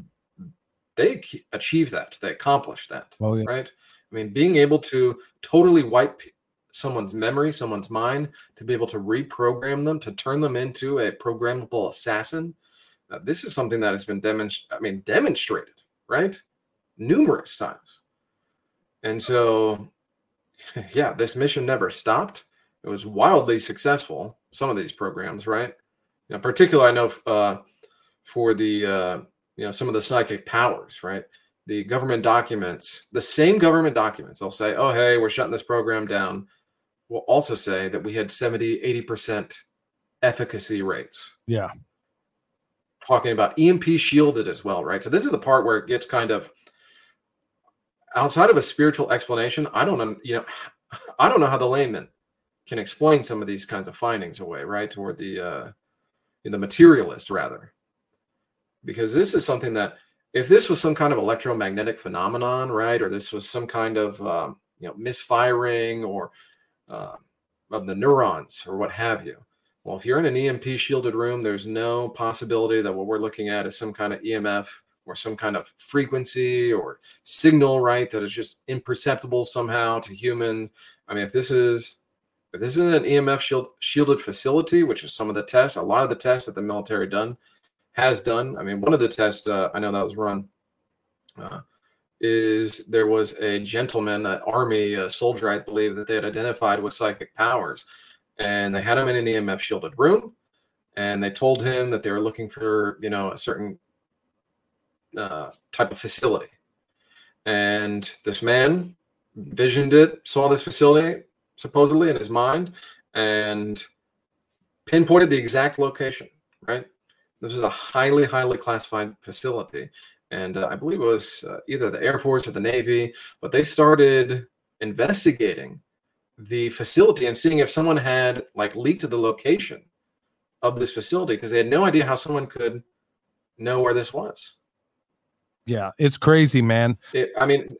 They achieved that. They accomplished that, right? Being able to totally wipe someone's memory, someone's mind, to be able to reprogram them, to turn them into a programmable assassin. This is something that has been demonstrated, right? Numerous times. And so, this mission never stopped. It was wildly successful, some of these programs, right? Particularly, I know for the, some of the psychic powers, right? The government documents, the same government documents, they'll say, oh, hey, we're shutting this program down. Will also say that we had 70, 80% efficacy rates. Yeah. Talking about EMP shielded as well, right? So this is the part where it gets kind of outside of a spiritual explanation. I don't know how the layman can explain some of these kinds of findings away, right? Toward the materialist, rather. Because this is something that, if this was some kind of electromagnetic phenomenon, right, or this was some kind of misfiring or of the neurons or what have you. Well, if you're in an EMP shielded room, there's no possibility that what we're looking at is some kind of EMF or some kind of frequency or signal, right, that is just imperceptible somehow to humans. I mean, if this is an EMF shielded facility, which is some of the tests, a lot of the tests that the military has done. I mean, one of the tests I know that was run is there was a gentleman, an army soldier, I believe, that they had identified with psychic powers, and they had him in an EMF shielded room, and they told him that they were looking for, a certain type of facility. And this man visioned it, saw this facility supposedly in his mind, and pinpointed the exact location, right? This is a highly, highly classified facility. And I believe it was either the Air Force or the Navy, but they started investigating the facility and seeing if someone had leaked the location of this facility, because they had no idea how someone could know where this was. Yeah, it's crazy, man. The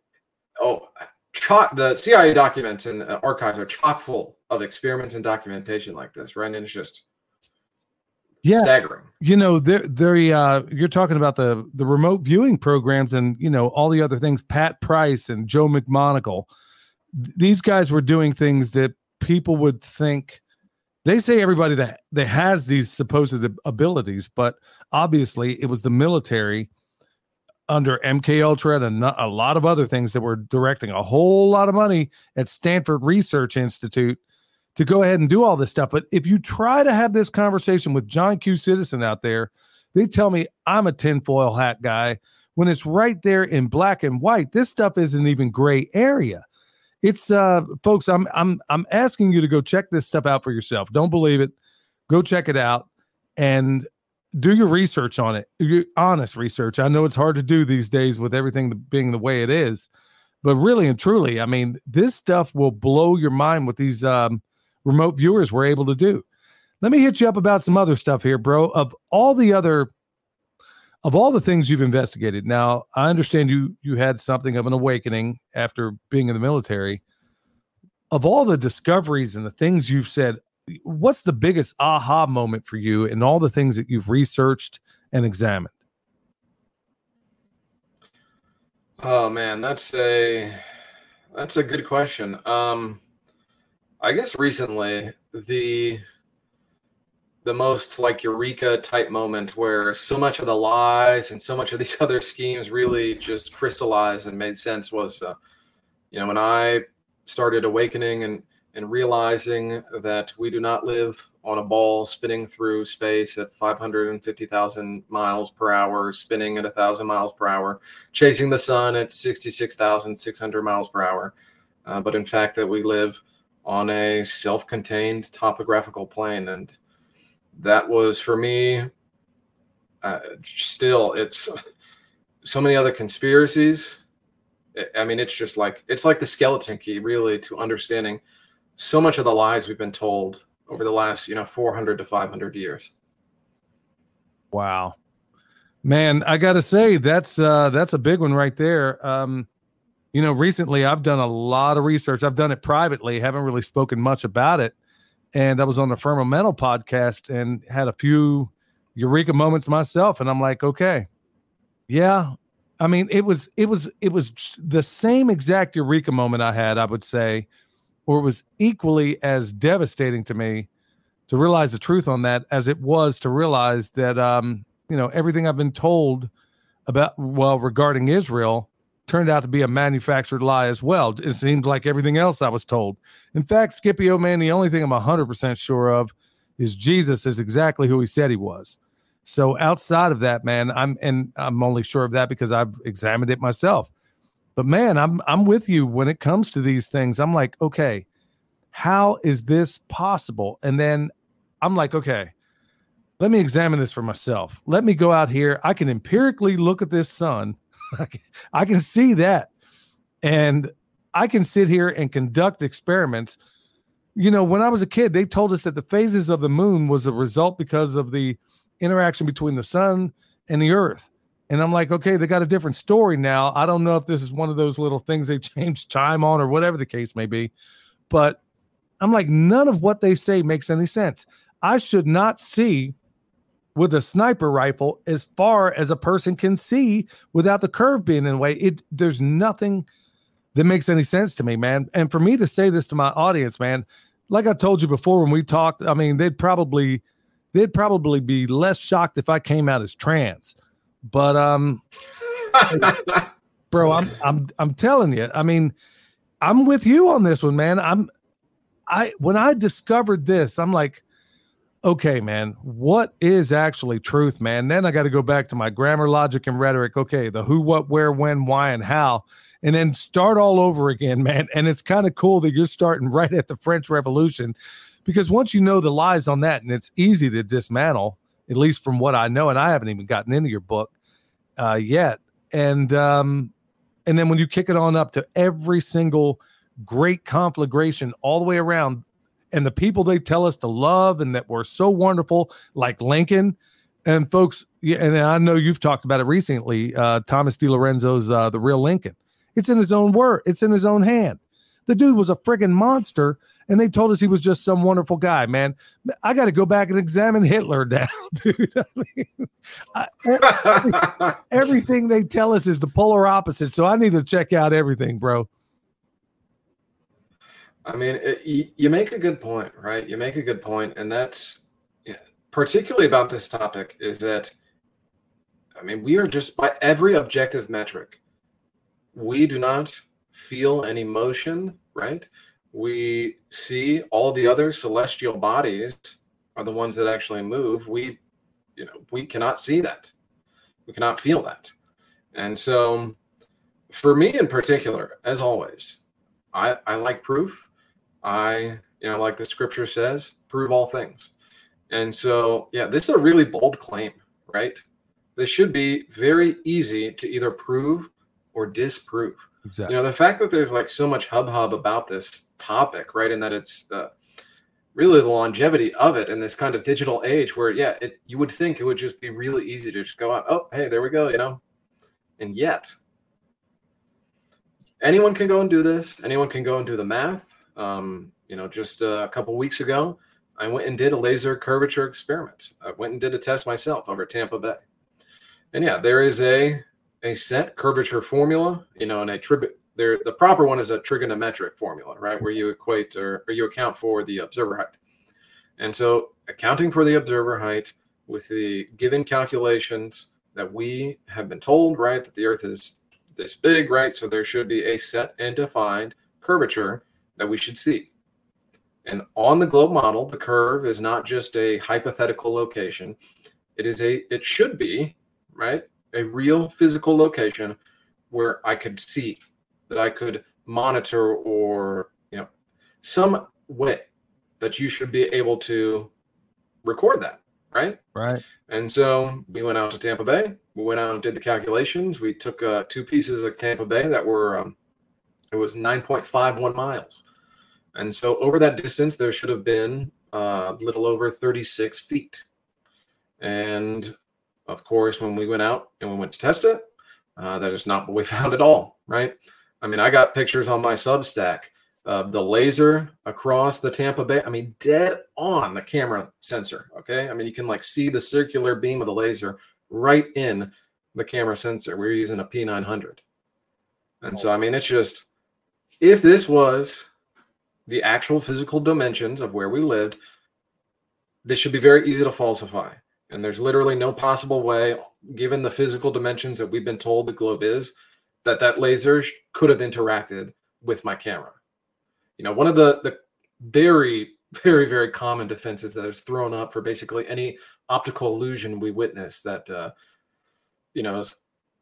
CIA documents and archives are chock full of experiments and documentation like this, right? And it's just staggering. You're talking about the remote viewing programs and, all the other things, Pat Price and Joe McMoneagle. These guys were doing things that people would think. They say everybody that has these supposed abilities, but obviously it was the military under MK Ultra and a lot of other things that were directing a whole lot of money at Stanford Research Institute to go ahead and do all this stuff. But if you try to have this conversation with John Q. Citizen out there, they tell me I'm a tinfoil hat guy when it's right there in black and white. This stuff isn't even gray area. It's folks, I'm asking you to go check this stuff out for yourself. Don't believe it. Go check it out and do your research on it. Your honest research. I know it's hard to do these days with everything being the way it is, but really and truly, I mean, this stuff will blow your mind what these remote viewers were able to do. Let me hit you up about some other stuff here, bro. Of all the things you've investigated. Now, I understand you had something of an awakening after being in the military. Of all the discoveries and the things you've said, what's the biggest aha moment for you in all the things that you've researched and examined? Oh man, that's a good question. I guess recently the most eureka type moment where so much of the lies and so much of these other schemes really just crystallized and made sense was, when I started awakening and realizing that we do not live on a ball spinning through space at 550,000 miles per hour, spinning at 1,000 miles per hour, chasing the sun at 66,600 miles per hour. But in fact, that we live on a self-contained topographical plane. And that was for me, still, it's so many other conspiracies. I mean, it's just it's like the skeleton key really to understanding so much of the lies we've been told over the last, 400 to 500 years. Wow, man, I got to say that's a big one right there. Recently I've done a lot of research. I've done it privately, haven't really spoken much about it. And I was on the Firmamental podcast and had a few eureka moments myself. And I'm like, okay, yeah. I mean, it was the same exact eureka moment I had, I would say, or it was equally as devastating to me to realize the truth on that as it was to realize that, everything I've been told regarding Israel turned out to be a manufactured lie as well. It seems like everything else I was told. In fact, Scipio, man, the only thing I'm 100% sure of is Jesus is exactly who he said he was. So outside of that, man, I'm only sure of that because I've examined it myself. But man, I'm with you when it comes to these things. I'm like, okay, how is this possible? And then I'm like, okay, let me examine this for myself. Let me go out here. I can empirically look at this sun. I can see that. And I can sit here and conduct experiments. You know, when I was a kid, they told us that the phases of the moon was a result because of the interaction between the sun and the earth. And I'm like, okay, they got a different story now. I don't know if this is one of those little things they change time on or whatever the case may be. But I'm like, none of what they say makes any sense. I should not see with a sniper rifle as far as a person can see without the curve being in the way. There's nothing that makes any sense to me, man. And for me to say this to my audience, man, like I told you before when we talked, I mean, they'd probably be less shocked if I came out as trans. But bro, I'm telling you, I mean, I'm with you on this one, man. When I discovered this, I'm like, okay, man, what is actually truth, man? Then I got to go back to my grammar, logic, and rhetoric. Okay, the who, what, where, when, why, and how, and then start all over again, man. And it's kind of cool that you're starting right at the French Revolution, because once you know the lies on that, and it's easy to dismantle, at least from what I know, and I haven't even gotten into your book yet. And then when you kick it on up to every single great conflagration all the way around, and the people they tell us to love and that were so wonderful, like Lincoln, and folks, and I know you've talked about it recently, Thomas DiLorenzo's The Real Lincoln. It's in his own word. It's in his own hand. The dude was a friggin' monster, and they told us he was just some wonderful guy, man. I got to go back and examine Hitler now, dude. I mean, everything they tell us is the polar opposite, so I need to check out everything, bro. I mean, you make a good point, right? You make a good point, and that's particularly about this topic is that, I mean, we are just, by every objective metric, we do not feel any motion, right? We see all the other celestial bodies are the ones that actually move. We cannot see that. We cannot feel that. And so for me in particular, as always, I like proof. Like the scripture says, prove all things. And so, this is a really bold claim, right? This should be very easy to either prove or disprove. Exactly. The fact that there's like so much hubbub about this topic, right? And that it's really the longevity of it in this kind of digital age where, you would think it would just be really easy to just go out, oh, hey, there we go, And yet, anyone can go and do this. Anyone can go and do the math. Just a couple weeks ago, I went and did a laser curvature experiment. I went and did a test myself over at Tampa Bay. And there is a set curvature formula, and the proper one is a trigonometric formula, right? Where you equate or you account for the observer height. And so accounting for the observer height with the given calculations that we have been told, right, that the Earth is this big, right? So there should be a set and defined curvature that we should see. And on the globe model, the curve is not just a hypothetical location. It should be, right, a real physical location where I could see, that I could monitor, or, some way that you should be able to record that, right? Right. And so we went out to Tampa Bay. We went out and did the calculations. We took 2 pieces of Tampa Bay that were, it was 9.51 miles. And so over that distance, there should have been a little over 36 feet. And of course, when we went out and we went to test it, that is not what we found at all, right? I mean, I got pictures on my Substack of the laser across the Tampa Bay. I mean, dead on the camera sensor, okay? I mean, you can like see the circular beam of the laser right in the camera sensor. We're using a P900. And so, I mean, it's just, if this was the actual physical dimensions of where we lived, this should be very easy to falsify. And there's literally no possible way, given the physical dimensions that we've been told the globe is, that laser could have interacted with my camera. One of the very, very, very common defenses that is thrown up for basically any optical illusion we witness that, is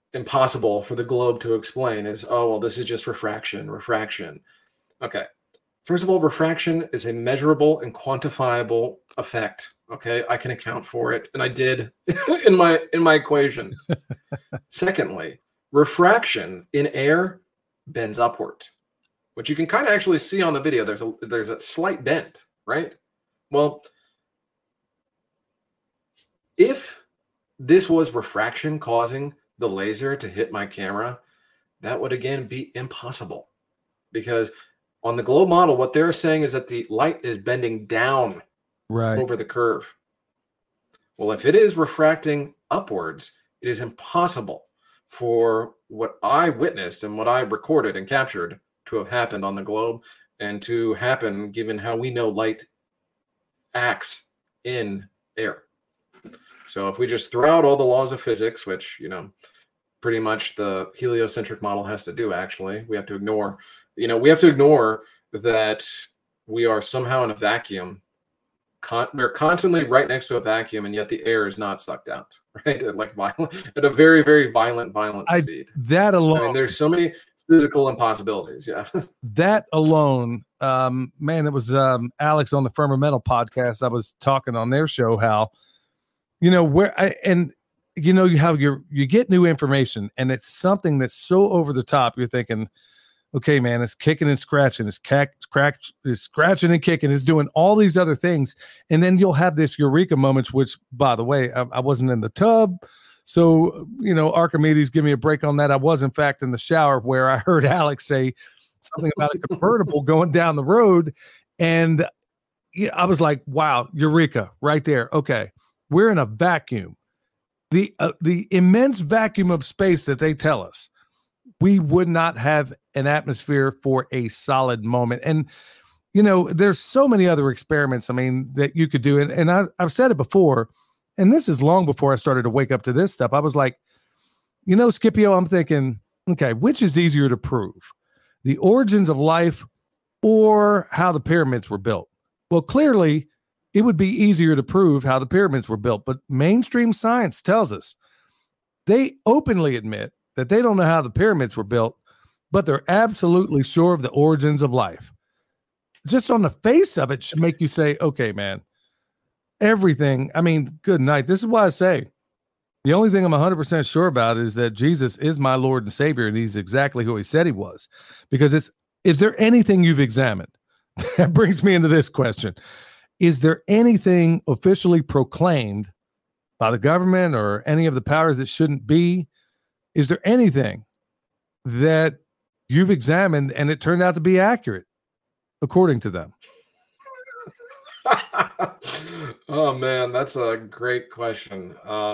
impossible for the globe to explain is, oh, well, this is just refraction. Okay. First of all, refraction is a measurable and quantifiable effect. Okay, I can account for it, and I did in my equation. Secondly, refraction in air bends upward, which you can kind of actually see on the video. There's a slight bend, right? Well, if this was refraction causing the laser to hit my camera, that would again be impossible, because on the globe model, what they're saying is that the light is bending down over the curve. Well, if it is refracting upwards, it is impossible for what I witnessed and what I recorded and captured to have happened on the globe, and to happen given how we know light acts in air. So if we just throw out all the laws of physics, which, pretty much the heliocentric model has to do, actually, we have to ignore that we are somehow in a vacuum. We're constantly right next to a vacuum, and yet the air is not sucked out, right? At a very, very violent speed. That alone. I mean, there's so many physical impossibilities. Yeah. That alone, man, it was Alex on the Firmer Metal podcast. I was talking on their show how, you get new information, and it's something that's so over the top. You're thinking, okay, man, it's kicking and scratching, it's scratching and kicking, it's doing all these other things. And then you'll have this eureka moments, which, by the way, I wasn't in the tub. So, Archimedes, give me a break on that. I was, in fact, in the shower, where I heard Alex say something about a convertible going down the road. And I was like, wow, eureka, right there. Okay, we're in a vacuum. The immense vacuum of space that they tell us, we would not have an atmosphere for a solid moment. And, there's so many other experiments, that you could do. And I've said it before, and this is long before I started to wake up to this stuff. I was like, Scipio, I'm thinking, okay, which is easier to prove? The origins of life or how the pyramids were built? Well, clearly it would be easier to prove how the pyramids were built, but mainstream science tells us, they openly admit that they don't know how the pyramids were built, but they're absolutely sure of the origins of life. Just on the face of it should make you say, okay, man, everything. Good night. This is why I say the only thing I'm 100% sure about is that Jesus is my Lord and Savior, and he's exactly who he said he was. Because is there anything you've examined? That brings me into this question. Is there anything officially proclaimed by the government or any of the powers that shouldn't be? Is there anything that you've examined and it turned out to be accurate according to them? Oh man, that's a great question.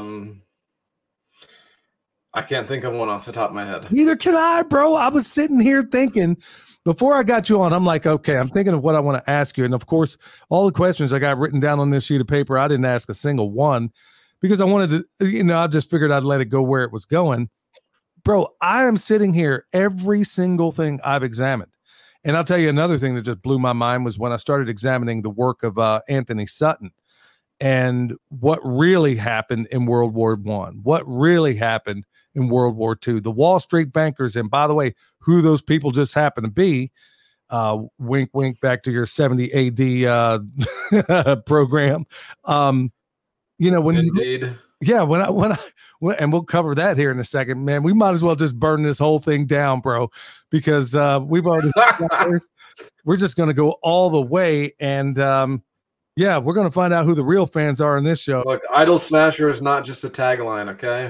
I can't think of one off the top of my head. Neither can I, bro. I was sitting here thinking before I got you on, I'm like, okay, I'm thinking of what I want to ask you. And of course, all the questions I got written down on this sheet of paper, I didn't ask a single one because I wanted to, I just figured I'd let it go where it was going. Bro, I am sitting here, every single thing I've examined. And I'll tell you another thing that just blew my mind was when I started examining the work of Anthony Sutton and what really happened in World War I, what really happened in World War II, the Wall Street bankers, and by the way, who those people just happen to be. Wink, wink, back to your 70 AD program. When Indeed. And we'll cover that here in a second, man. We might as well just burn this whole thing down, bro, because we've already, we're just going to go all the way. And we're going to find out who the real fans are in this show. Look, Idol Smasher is not just a tagline. Okay.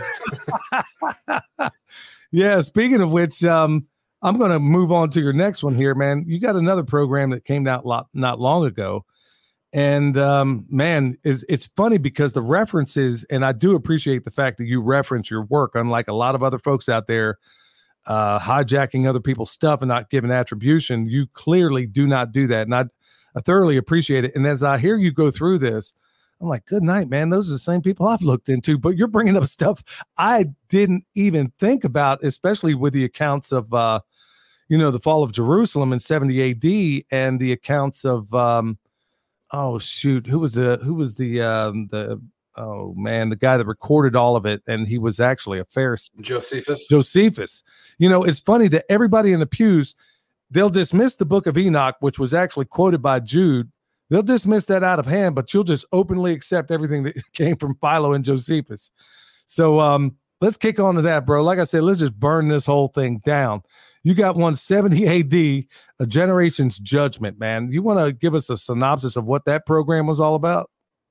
Yeah. Speaking of which, I'm going to move on to your next one here, man. You got another program that came out not long ago. And man, it's funny because the references, and I do appreciate the fact that you reference your work, unlike a lot of other folks out there hijacking other people's stuff and not giving attribution. You clearly do not do that. And I thoroughly appreciate it. And as I hear you go through this, I'm like, good night, man. Those are the same people I've looked into, but you're bringing up stuff I didn't even think about, especially with the accounts of, the fall of Jerusalem in 70 AD and the accounts of, who was the guy that recorded all of it, and he was actually a Pharisee. Josephus. It's funny that everybody in the pews, they'll dismiss the book of Enoch, which was actually quoted by Jude. They'll dismiss that out of hand, but you'll just openly accept everything that came from Philo and Josephus. So let's kick on to that, bro. Like I said, let's just burn this whole thing down. You got 170 AD, A Generation's Judgment, man. You want to give us a synopsis of what that program was all about?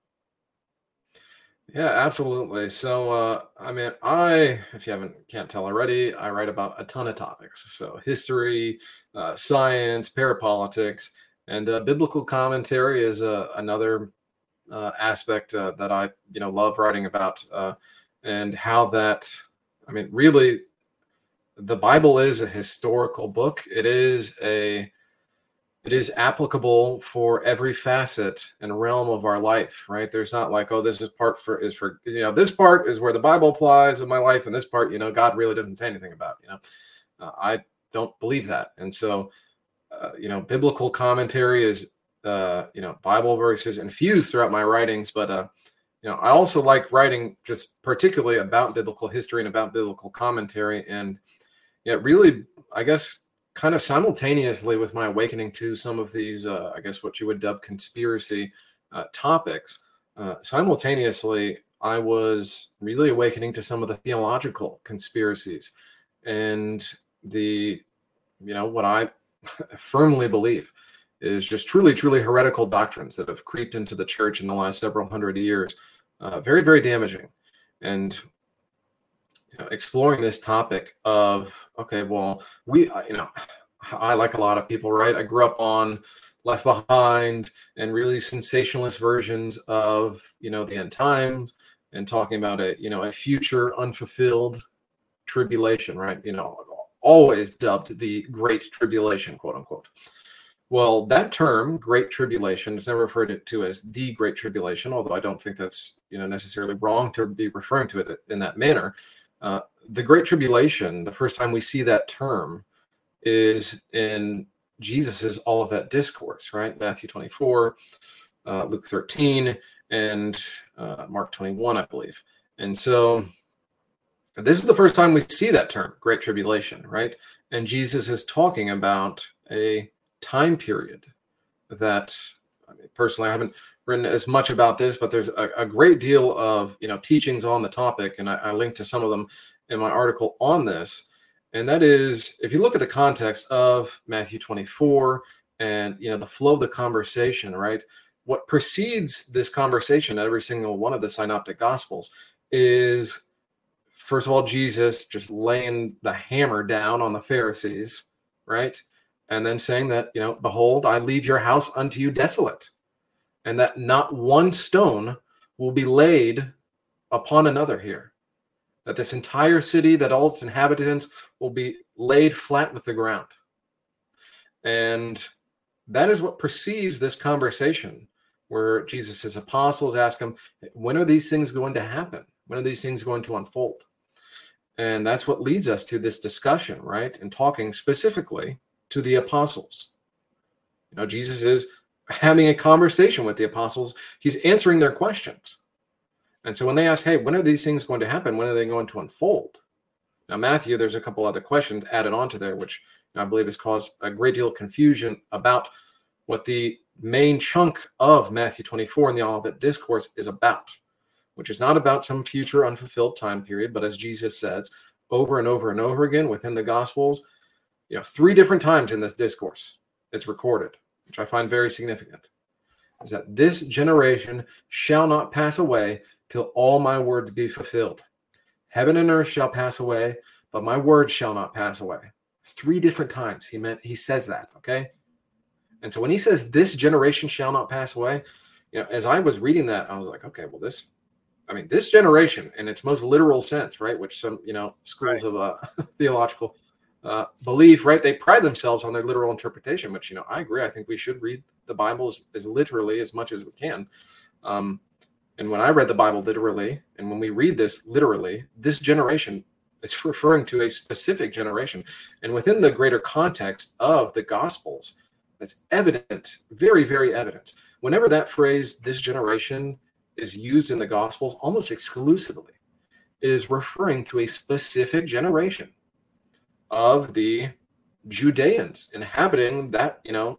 Yeah, absolutely. So, if you can't tell already, I write about a ton of topics. So history, science, parapolitics, and biblical commentary is another aspect that I, love writing about, and how that, really, the Bible is a historical book. It is applicable for every facet and realm of our life, right? There's not like, oh, this is this part is where the Bible applies in my life, and this part, God really doesn't say anything about. I don't believe that, and so, biblical commentary is, Bible verses infused throughout my writings, but I also like writing just particularly about biblical history and about biblical commentary, and really, I guess, kind of simultaneously with my awakening to some of these, I guess what you would dub conspiracy topics, simultaneously, I was really awakening to some of the theological conspiracies and what I firmly believe is just truly, truly heretical doctrines that have creeped into the church in the last several hundred years. Very, very damaging. And exploring this topic of, okay, well, I, like a lot of people, right? I grew up on Left Behind and really sensationalist versions of, the end times, and talking about a future unfulfilled tribulation, right? Always dubbed the Great Tribulation, quote unquote. Well, that term, Great Tribulation, is never referred to as the Great Tribulation, although I don't think that's, necessarily wrong to be referring to it in that manner. The Great Tribulation, the first time we see that term is in Jesus's Olivet Discourse, right? Matthew 24, Luke 13, and Mark 21, I believe. And so this is the first time we see that term, Great Tribulation, right? And Jesus is talking about a time period that, personally, I haven't written as much about this, but there's a great deal of, teachings on the topic, and I linked to some of them in my article on this. And that is, if you look at the context of Matthew 24 and, the flow of the conversation, right? What precedes this conversation at every single one of the synoptic gospels is, first of all, Jesus just laying the hammer down on the Pharisees, right? And then saying that, behold, I leave your house unto you desolate, and that not one stone will be laid upon another here. That this entire city, that all its inhabitants will be laid flat with the ground. And that is what precedes this conversation, where Jesus' apostles ask him, when are these things going to happen? When are these things going to unfold? And that's what leads us to this discussion, right? And talking specifically to the apostles. Jesus is having a conversation with the apostles. He's answering their questions. And so when they ask, hey, when are these things going to happen? When are they going to unfold? Now, Matthew, there's a couple other questions added onto there, which I believe has caused a great deal of confusion about what the main chunk of Matthew 24 in the Olivet Discourse is about, which is not about some future unfulfilled time period, but as Jesus says over and over and over again within the Gospels, 3 different times in this discourse it's recorded, which I find very significant, is that this generation shall not pass away till all my words be fulfilled. Heaven and earth shall pass away, but my words shall not pass away. It's 3 different times he says that, okay? And so when he says this generation shall not pass away, as I was reading that, I was like, okay, well, this generation in its most literal sense, right, which some, schools of theological belief, right, they pride themselves on their literal interpretation, which, I agree. I think we should read the Bible as literally as much as we can. And when I read the Bible literally, and when we read this literally, this generation is referring to a specific generation. And within the greater context of the Gospels, it's evident, very, very evident. Whenever that phrase, this generation, is used in the Gospels, almost exclusively, it is referring to a specific generation of the Judeans inhabiting that,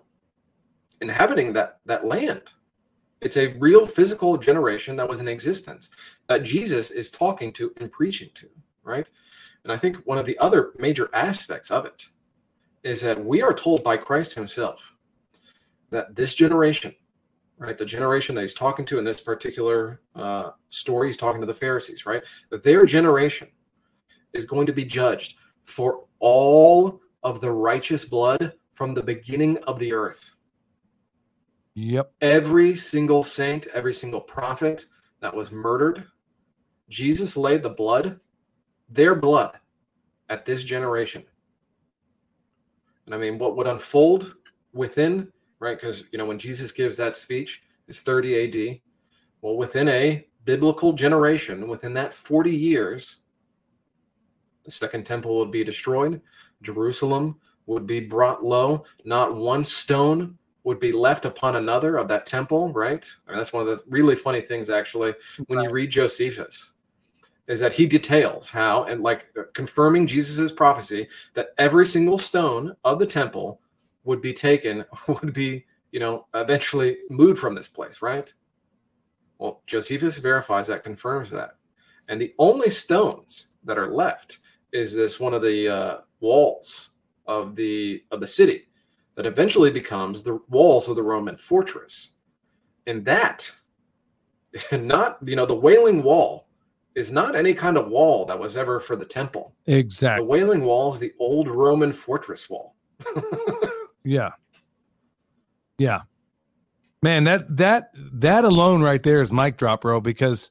that land. It's a real physical generation that was in existence that Jesus is talking to and preaching to, right? And I think one of the other major aspects of it is that we are told by Christ himself that this generation, right, the generation that he's talking to in this particular story, he's talking to the Pharisees, right, that their generation is going to be judged for all of the righteous blood from the beginning of the earth. Yep. Every single saint, every single prophet that was murdered, Jesus laid the blood, their blood, at this generation. And I mean, what would unfold within, right? Because, when Jesus gives that speech, it's 30 AD. Well, within a biblical generation, within that 40 years, the second temple would be destroyed. Jerusalem would be brought low. Not one stone would be left upon another of that temple, right? I mean, that's one of the really funny things, actually, when you read Josephus, is that he details how, and like confirming Jesus's prophecy, that every single stone of the temple would be taken, would be, eventually moved from this place, right? Well, Josephus verifies that, confirms that. And the only stones that are left is this one of the walls of the city that eventually becomes the walls of the Roman fortress. And that, not, the Wailing Wall is not any kind of wall that was ever for the temple. Exactly. The Wailing Wall is the old Roman fortress wall. Yeah. Yeah. Man, that alone right there is mic drop, bro, because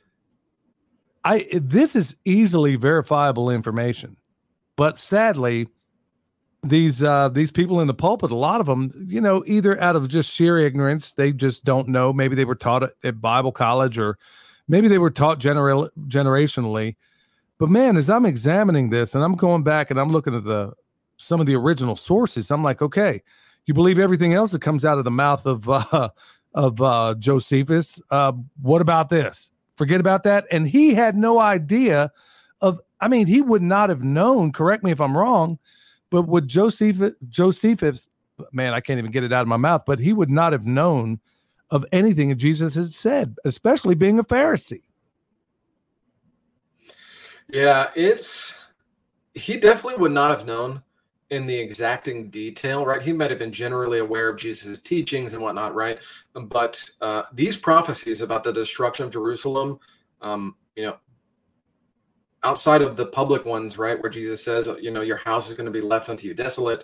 this is easily verifiable information. But sadly, these people in the pulpit, a lot of them, either out of just sheer ignorance, they just don't know. Maybe they were taught at Bible college, or maybe they were taught generationally. But man, as I'm examining this and I'm going back and I'm looking at some of the original sources, I'm like, okay, you believe everything else that comes out of the mouth of Josephus. What about this? Forget about that. And he had no idea he would not have known, correct me if I'm wrong, but would Josephus, man, I can't even get it out of my mouth, but he would not have known of anything that Jesus has said, especially being a Pharisee. Yeah, he definitely would not have known in the exacting detail, right? He might have been generally aware of Jesus' teachings and whatnot, right? But these prophecies about the destruction of Jerusalem, outside of the public ones, right, where Jesus says, your house is going to be left unto you desolate,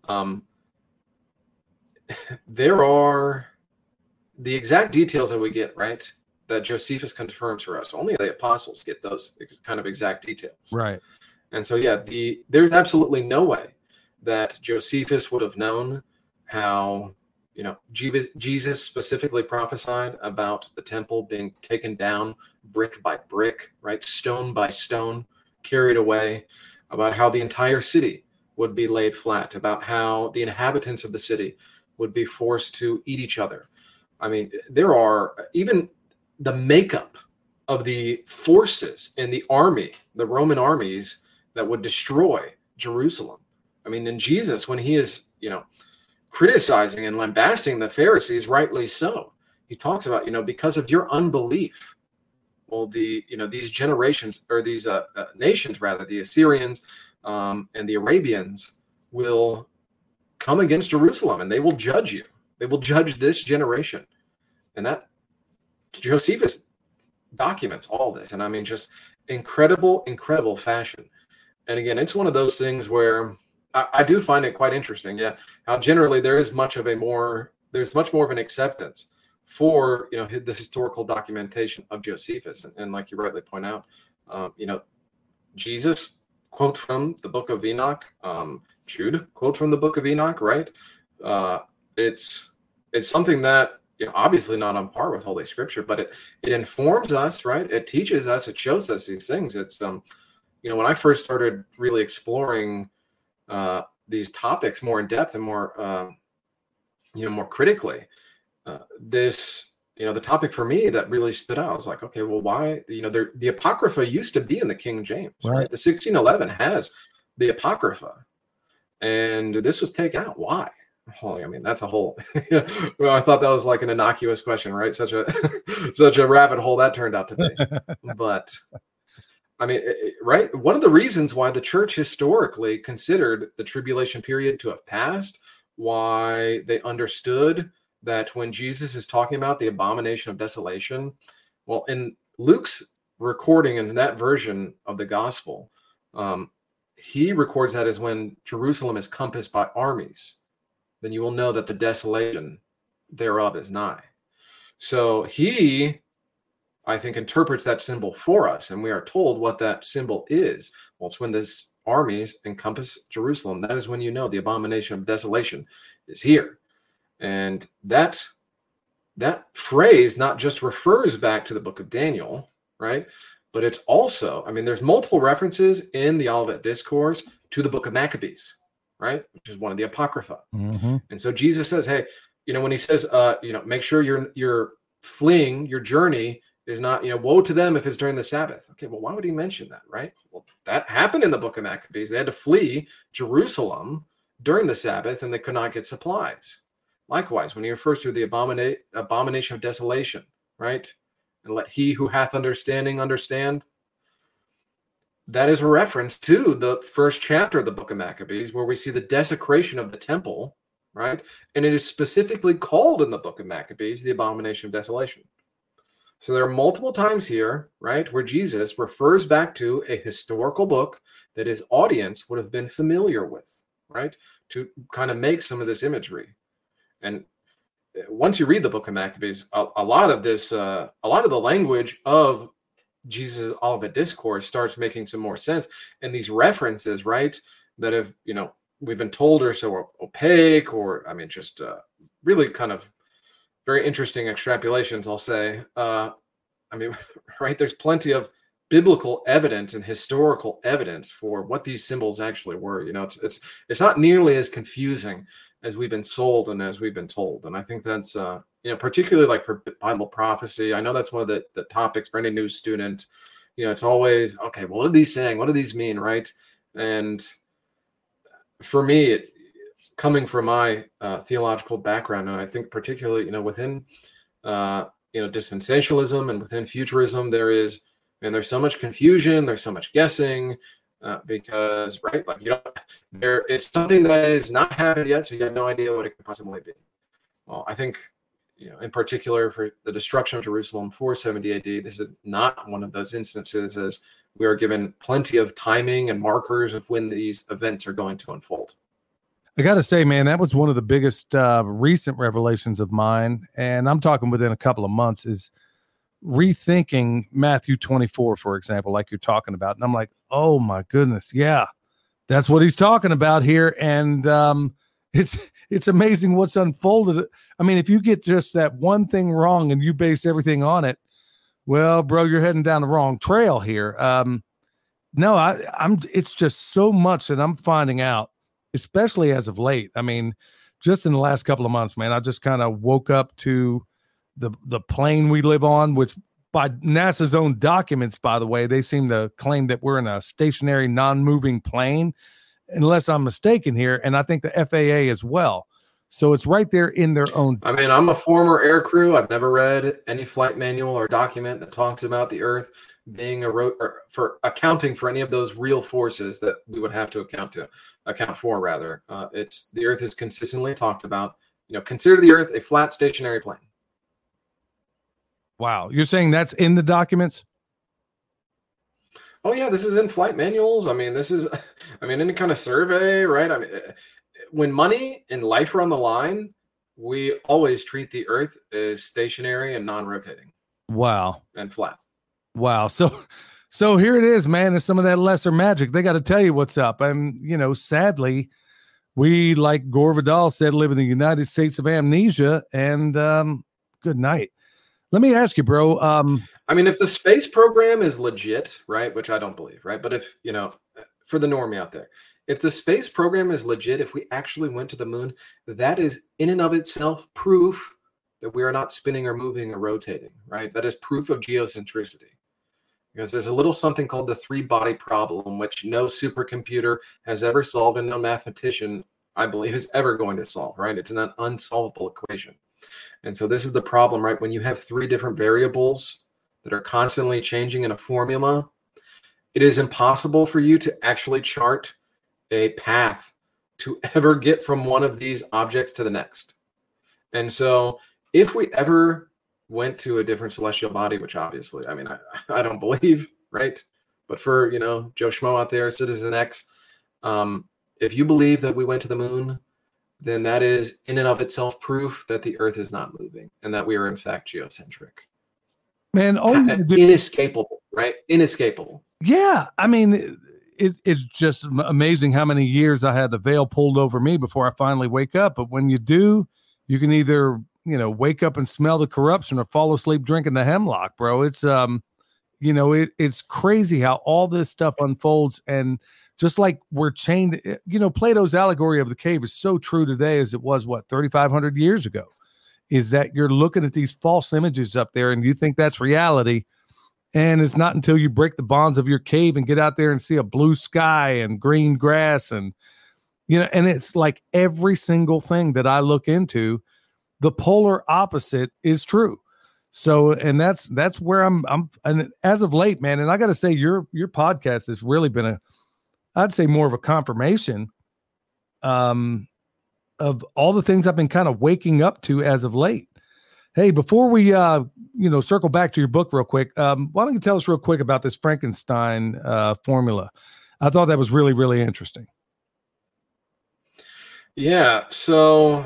there are the exact details that we get, right, that Josephus confirms for us. Only the apostles get those kind of exact details. Right. And so, yeah, there's absolutely no way that Josephus would have known how, Jesus specifically prophesied about the temple being taken down brick by brick, right, stone by stone, carried away, about how the entire city would be laid flat, about how the inhabitants of the city would be forced to eat each other. I mean, there are even the makeup of the forces in the army, the Roman armies that would destroy Jerusalem. I mean, in Jesus, when he is, criticizing and lambasting the Pharisees, rightly so, he talks about, because of your unbelief, well, these generations, or these nations, rather, the Assyrians and the Arabians will come against Jerusalem and they will judge you. They will judge this generation. And that Josephus documents all this. And I mean, just incredible fashion. And again, it's one of those things where I do find it quite interesting. Yeah. How generally there's much more of an acceptance for, the historical documentation of Josephus. And like you rightly point out, Jesus quote from the book of Enoch, Jude quote from the book of Enoch, right? It's something that, obviously not on par with Holy Scripture, but it informs us, right? It teaches us, it shows us these things. It's, when I first started really exploring these topics more in depth and more, more critically, the topic for me that really stood out, I was like, okay, well, why, the Apocrypha used to be in the King James, right? The 1611 has the Apocrypha. And this was taken out. Why? Well, I mean, that's a whole. Well, I thought that was like an innocuous question, right? Such a such a rabbit hole that turned out to be. But I mean, right? One of the reasons why the church historically considered the tribulation period to have passed, why they understood that when Jesus is talking about the abomination of desolation, well, in Luke's recording in that version of the gospel, he records that as when Jerusalem is compassed by armies, then you will know that the desolation thereof is nigh. So he, I think, interprets that symbol for us, and we are told what that symbol is. Well, it's when this armies encompass Jerusalem. That is when you know the abomination of desolation is here. And that phrase not just refers back to the book of Daniel, right? But it's also, I mean, there's multiple references in the Olivet Discourse to the book of Maccabees, right? Which is one of the Apocrypha. Mm-hmm. And so Jesus says, hey, when he says, make sure you're fleeing, your journey is not, woe to them if it's during the Sabbath. Okay, well, why would he mention that, right? Well, that happened in the book of Maccabees. They had to flee Jerusalem during the Sabbath, and they could not get supplies. Likewise, when he refers to the abomination of desolation, right? And let he who hath understanding understand. That is a reference to the first chapter of the book of Maccabees, where we see the desecration of the temple, right? And it is specifically called in the book of Maccabees the abomination of desolation. So there are multiple times here, right, where Jesus refers back to a historical book that his audience would have been familiar with, right, to kind of make some of this imagery. And once you read the book of Maccabees, a lot of the language of Jesus' Olivet Discourse starts making some more sense. And these references, right, that have, we've been told are so opaque, or, I mean, just really kind of very interesting extrapolations, I'll say. I mean, right, there's plenty of biblical evidence and historical evidence for what these symbols actually were. It's not nearly as confusing as we've been sold and as we've been told. And I think that's, particularly like for Bible prophecy, I know that's one of the topics for any new student. It's always, okay, well, what are these saying? What do these mean, right? And for me, coming from my theological background, and I think particularly, within, dispensationalism and within futurism, there's so much confusion, there's so much guessing, because, right, like, it's something that is not happened yet, so you have no idea what it could possibly be. Well, I think, in particular for the destruction of Jerusalem 470 AD, this is not one of those instances, as we are given plenty of timing and markers of when these events are going to unfold. I got to say, man, that was one of the biggest recent revelations of mine, and I'm talking within a couple of months, is rethinking Matthew 24, for example, like you're talking about. And I'm like, oh my goodness, yeah, that's what he's talking about here. And it's amazing what's unfolded. I mean, if you get just that one thing wrong and you base everything on it, well, bro, you're heading down the wrong trail here. No, it's just so much that I'm finding out, especially as of late. I mean, just in the last couple of months, man, I just kind of woke up to the plane we live on, which by NASA's own documents, by the way, they seem to claim that we're in a stationary, non-moving plane, unless I'm mistaken here. And I think the FAA as well. So it's right there in their own. I mean, I'm a former air crew. I've never read any flight manual or document that talks about the Earth being for accounting for any of those real forces that we would have to account for, rather. It's the Earth is consistently talked about. Consider the Earth a flat, stationary plane. Wow. You're saying that's in the documents? Oh, yeah, this is in flight manuals. I mean, any kind of survey, right? I mean, when money and life are on the line, we always treat the Earth as stationary and non-rotating. Wow. And flat. Wow. So here it is, man. It's some of that lesser magic. They got to tell you what's up. And, sadly, we, like Gore Vidal said, live in the United States of amnesia. And good night. Let me ask you, bro. I mean, if the space program is legit, right, which I don't believe, right? But if, for the normie out there, if the space program is legit, if we actually went to the moon, that is in and of itself proof that we are not spinning or moving or rotating, right? That is proof of geocentricity. because there's a little something called the three-body problem, which no supercomputer has ever solved and no mathematician, I believe, is ever going to solve, right? It's an unsolvable equation. And so this is the problem, right? When you have three different variables that are constantly changing in a formula, it is impossible for you to actually chart a path to ever get from one of these objects to the next. And so if we ever went to a different celestial body, which obviously, I mean, I don't believe, right? But for, Joe Schmo out there, Citizen X, if you believe that we went to the moon, then that is in and of itself proof that the Earth is not moving and that we are in fact geocentric. Man, inescapable, right? Inescapable. Yeah, I mean, it's just amazing how many years I had the veil pulled over me before I finally wake up. But when you do, you can either wake up and smell the corruption or fall asleep drinking the hemlock, bro. It's it's crazy how all this stuff unfolds, and just like we're chained, Plato's allegory of the cave is so true today as it was 3,500 years ago. Is that you're looking at these false images up there and you think that's reality. And it's not until you break the bonds of your cave and get out there and see a blue sky and green grass and, and it's like every single thing that I look into, the polar opposite is true. So, and that's where I'm, and as of late, man, and I got to say your podcast has really been I'd say more of a confirmation, of all the things I've been kind of waking up to as of late. Hey, before we, circle back to your book real quick, why don't you tell us real quick about this Frankenstein formula? I thought that was really, really interesting. Yeah. So,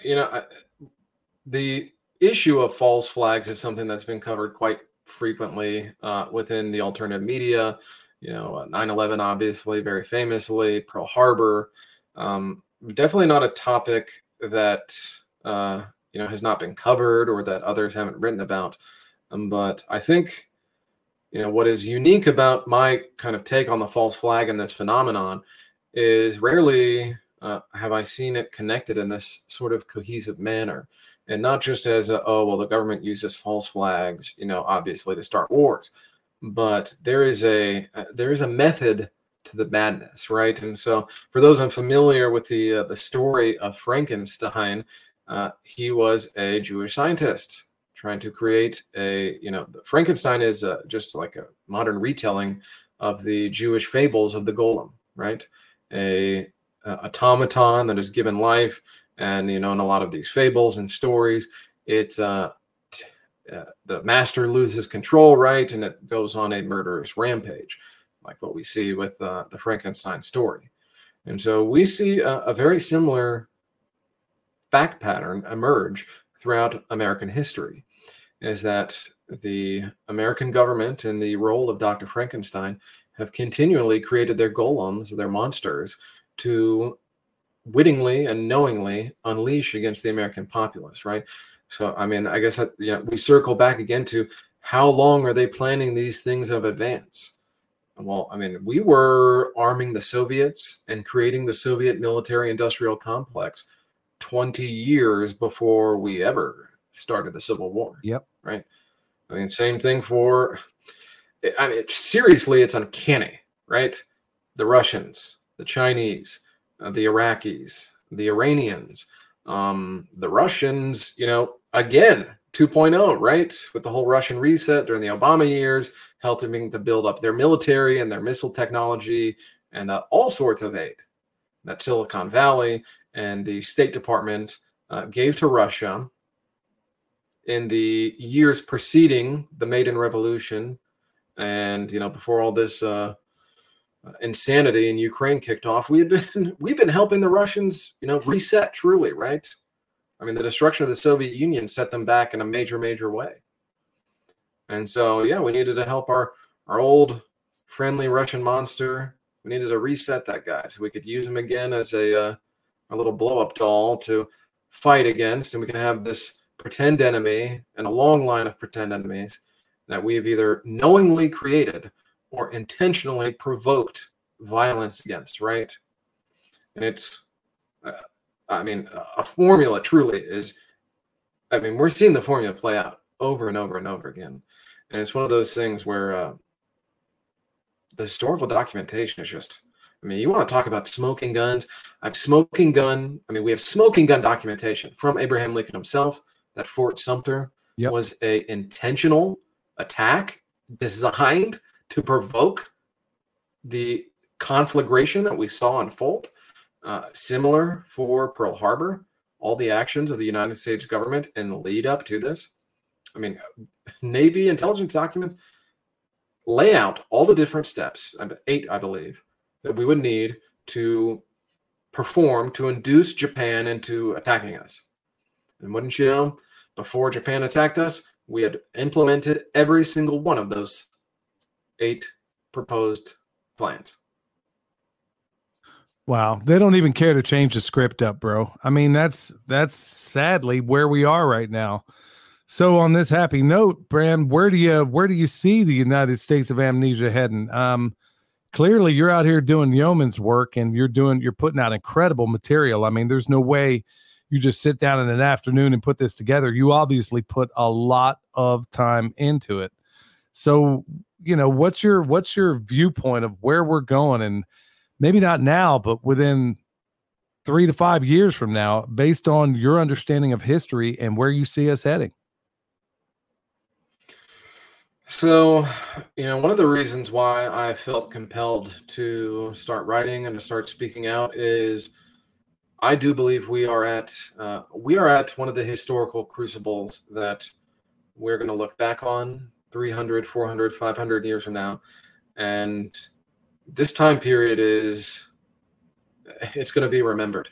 the issue of false flags is something that's been covered quite frequently within the alternative media. 9/11, obviously, very famously, Pearl Harbor. Definitely not a topic that has not been covered or that others haven't written about. But I think what is unique about my kind of take on the false flag and this phenomenon is rarely have I seen it connected in this sort of cohesive manner, and not just as the government uses false flags, obviously to start wars, but there is a method to the madness, right? And so for those unfamiliar with the story of Frankenstein, he was a Jewish scientist trying to create Frankenstein is just like a modern retelling of the Jewish fables of the golem, right? A automaton that is given life, and in a lot of these fables and stories, it's the master loses control, right? And it goes on a murderous rampage, like what we see with the Frankenstein story. And so we see a very similar fact pattern emerge throughout American history, is that the American government and the role of Dr. Frankenstein have continually created their golems, their monsters, to wittingly and knowingly unleash against the American populace, right? So, I mean, I guess we circle back again to how long are they planning these things of advance? Well, I mean, we were arming the Soviets and creating the Soviet military-industrial complex 20 years before we ever started the Civil War. Yep. Right. I mean, same thing seriously, it's uncanny, right? The Russians, the Chinese, the Iraqis, the Iranians, the Russians, again, 2.0, right? With the whole Russian reset during the Obama years, helping to build up their military and their missile technology and all sorts of aid that Silicon Valley and the State Department gave to Russia in the years preceding the Maidan Revolution, and before all this insanity in Ukraine kicked off, we've been helping the Russians, reset truly, right? I mean, the destruction of the Soviet Union set them back in a major, major way. And so, we needed to help our old friendly Russian monster. We needed to reset that guy so we could use him again as a little blow-up doll to fight against, and we can have this pretend enemy and a long line of pretend enemies that we've either knowingly created or intentionally provoked violence against, right? And it's, a formula truly is, we're seeing the formula play out over and over and over again. And it's one of those things where the historical documentation is just, I mean, you want to talk about smoking guns. We have smoking gun documentation from Abraham Lincoln himself that Fort Sumter was a intentional attack designed to provoke the conflagration that we saw unfold. Similar for Pearl Harbor, all the actions of the United States government in the lead up to this. I mean, Navy intelligence documents lay out all the different steps, 8, I believe, that we would need to perform to induce Japan into attacking us. And wouldn't you know, before Japan attacked us, we had implemented every single one of those 8 proposed plans. Wow. They don't even care to change the script up, bro. I mean, that's sadly where we are right now. So on this happy note, Bram, where do you see the United States of Amnesia heading? Clearly you're out here doing yeoman's work and you're putting out incredible material. I mean, there's no way you just sit down in an afternoon and put this together. You obviously put a lot of time into it. So, what's your viewpoint of where we're going, and maybe not now, but within 3 to 5 years from now, based on your understanding of history and where you see us heading? So, one of the reasons why I felt compelled to start writing and to start speaking out is I do believe we are at one of the historical crucibles that we're going to look back on 300, 400, 500 years from now. And this time period it's going to be remembered.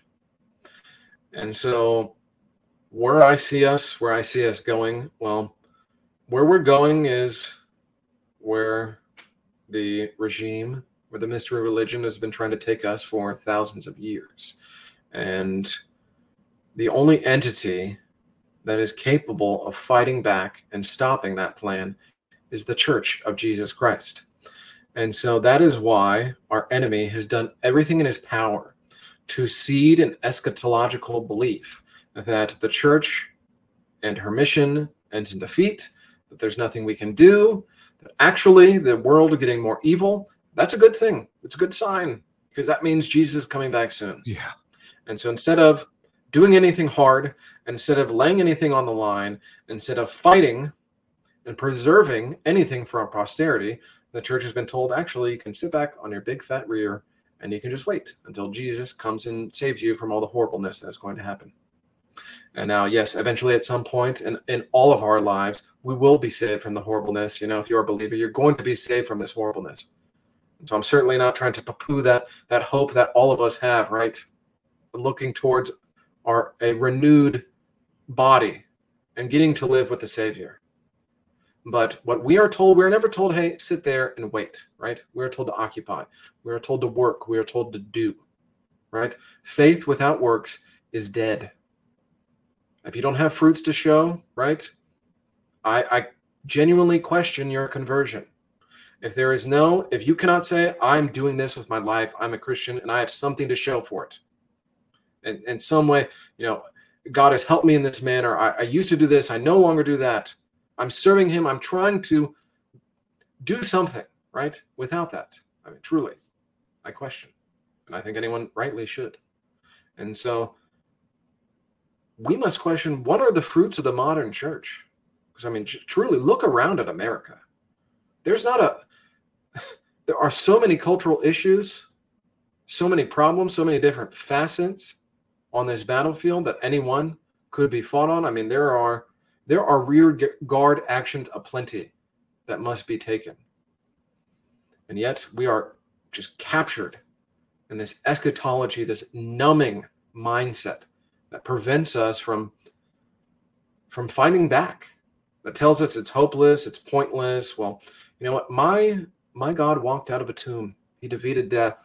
And so where I see us going, well, where we're going is where the regime, where the mystery religion has been trying to take us for thousands of years. And the only entity that is capable of fighting back and stopping that plan is the Church of Jesus Christ. And so that is why our enemy has done everything in his power to seed an eschatological belief that the church and her mission ends in defeat, that there's nothing we can do, that actually the world is getting more evil. That's a good thing. It's a good sign, because that means Jesus is coming back soon. Yeah. And so instead of doing anything hard, instead of laying anything on the line, instead of fighting and preserving anything for our posterity, the church has been told, actually, you can sit back on your big fat rear and you can just wait until Jesus comes and saves you from all the horribleness that's going to happen. And now, yes, eventually at some point in all of our lives, we will be saved from the horribleness. If you're a believer, you're going to be saved from this horribleness. And so I'm certainly not trying to poo-poo that hope that all of us have, right? Looking towards a renewed body and getting to live with the Savior. But what we are told, we're never told, hey, sit there and wait, right? We're told to occupy. We're told to work. We are told to do, right? Faith without works is dead. If you don't have fruits to show, right? I genuinely question your conversion. If you cannot say, I'm doing this with my life, I'm a Christian, and I have something to show for it. And in some way, God has helped me in this manner. I used to do this. I no longer do that. I'm serving him. I'm trying to do something, right? Without that, I mean, truly, I question. And I think anyone rightly should. And so we must question, what are the fruits of the modern church? Because, I mean, truly, look around at America. There are so many cultural issues, so many problems, so many different facets on this battlefield that anyone could be fought on. I mean, there are rear guard actions aplenty that must be taken. And yet we are just captured in this eschatology, this numbing mindset that prevents us from fighting back, that tells us it's hopeless, it's pointless. Well, you know what? My God walked out of a tomb. He defeated death.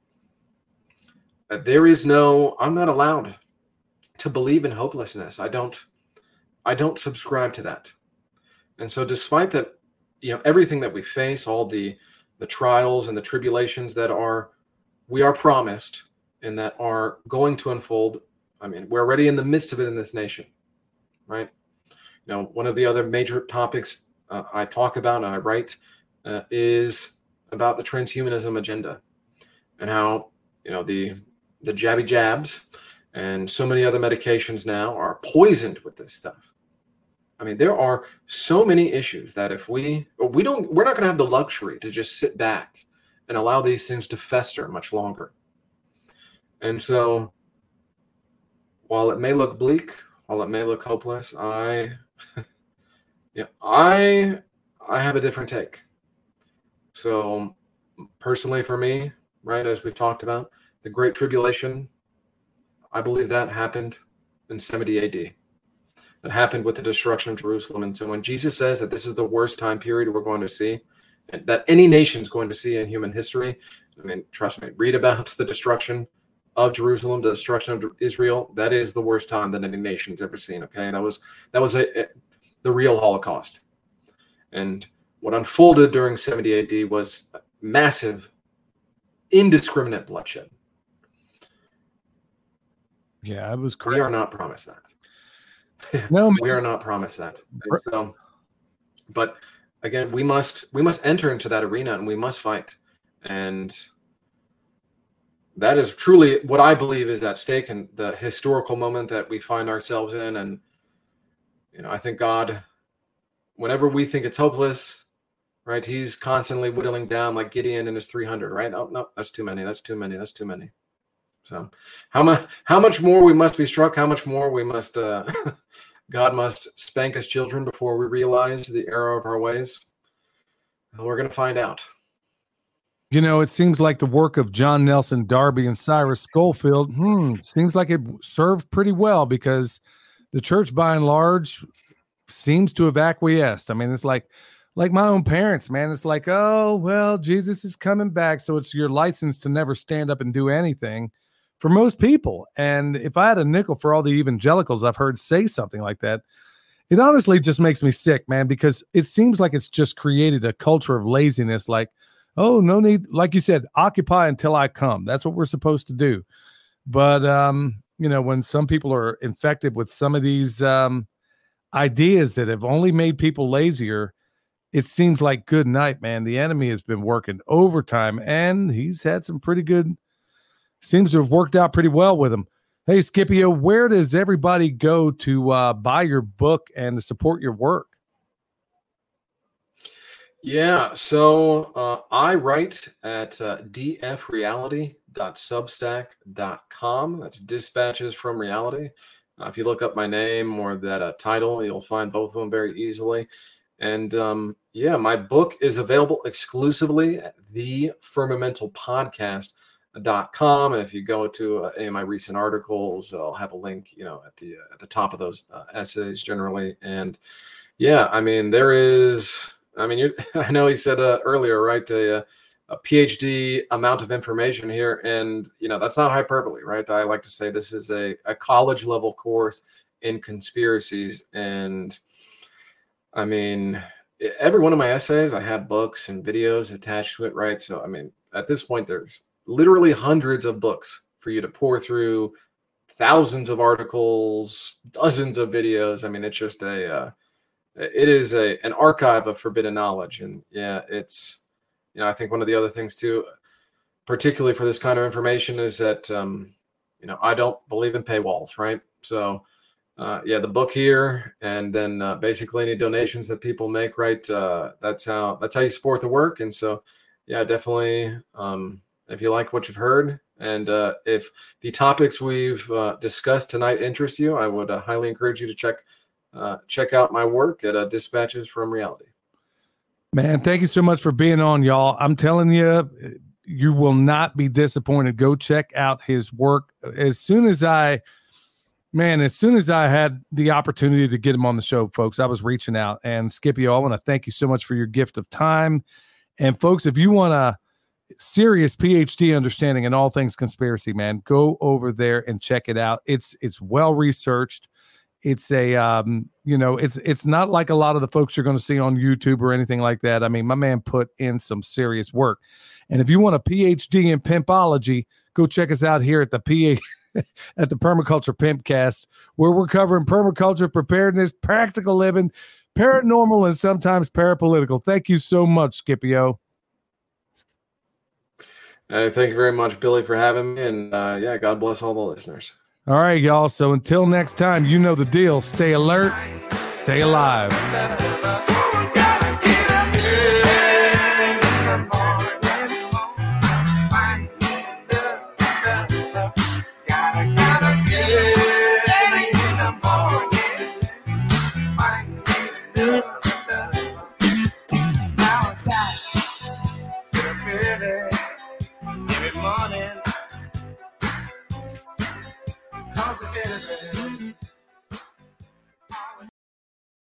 I'm not allowed to believe in hopelessness. I don't subscribe to that. And so despite that, everything that we face, all the trials and the tribulations that we are promised and that are going to unfold, I mean, we're already in the midst of it in this nation, right? One of the other major topics I talk about and I write is about the transhumanism agenda and how, the jabby jabs and so many other medications now are poisoned with this stuff. I mean, there are so many issues that if we're not going to have the luxury to just sit back and allow these things to fester much longer. And so while it may look bleak, while it may look hopeless, I have a different take. So personally for me, right, as we've talked about, the Great Tribulation, I believe that happened in 70 AD. That happened with the destruction of Jerusalem. And so when Jesus says that this is the worst time period we're going to see, and that any nation's going to see in human history, I mean, trust me, read about the destruction of Jerusalem, the destruction of Israel. That is the worst time that any nation's ever seen. Okay, that was the real Holocaust. And what unfolded during 70 AD was massive, indiscriminate bloodshed. Yeah, it was crazy. We are not promised that. No, we are not promised that. So, but again, we must enter into that arena and we must fight. And that is truly what I believe is at stake in the historical moment that we find ourselves in. And, I think God, whenever we think it's hopeless, right, he's constantly whittling down like Gideon and his 300, right? Oh, no, that's too many. That's too many. That's too many. So how much more we must be struck, how much more we must, God must spank us children before we realize the error of our ways? Well, we're going to find out. It seems like the work of John Nelson Darby and Cyrus Schofield, seems like it served pretty well because the church by and large seems to have acquiesced. I mean, it's like my own parents, man. It's like, oh, well, Jesus is coming back. So it's your license to never stand up and do anything for most people. And if I had a nickel for all the evangelicals I've heard say something like that, it honestly just makes me sick, man, because it seems like it's just created a culture of laziness. Like, oh, no need, like you said, occupy until I come. That's what we're supposed to do. But, when some people are infected with some of these ideas that have only made people lazier, it seems like good night, man. The enemy has been working overtime and he's had some pretty good, seems to have worked out pretty well with him. Hey, Scipio, where does everybody go to buy your book and to support your work? Yeah, so I write at dfreality.substack.com. That's Dispatches from Reality. If you look up my name or that title, you'll find both of them very easily. And my book is available exclusively at thefirmamentalpodcast.com. And if you go to any of my recent articles, I'll have a link, at the top of those essays generally. And I mean, I know he said earlier, right, a PhD amount of information here, and that's not hyperbole, right? I like to say this is a college level course in conspiracies, and I mean, every one of my essays, I have books and videos attached to it, right? So I mean, at this point, there's literally hundreds of books for you to pour through, thousands of articles, dozens of videos. I mean, it's just it is an archive of forbidden knowledge. And it's, I think one of the other things too, particularly for this kind of information, is that, I don't believe in paywalls, right? So, the book here, and then basically any donations that people make, right? That's how you support the work. And so, definitely, if you like what you've heard, and if the topics we've discussed tonight interest you, I would highly encourage you to check out my work at Dispatches from Reality. Man, thank you so much for being on, y'all. I'm telling you, you will not be disappointed. Go check out his work. As soon as I had the opportunity to get him on the show, folks, I was reaching out. And Scipio, I want to thank you so much for your gift of time. And folks, if you want a serious PhD understanding in all things conspiracy, man, go over there and check it out. It's well researched. It's it's not like a lot of the folks you're going to see on YouTube or anything like that. I mean, my man put in some serious work. And if you want a PhD in pimpology, go check us out here at the at the Permaculture Pimpcast, where we're covering permaculture, preparedness, practical living, paranormal, and sometimes parapolitical. Thank you so much, Scipio. Thank you very much, Billy, for having me. And yeah, God bless all the listeners. All right, y'all. So until next time, you know the deal. Stay alert, stay alive. Every morning,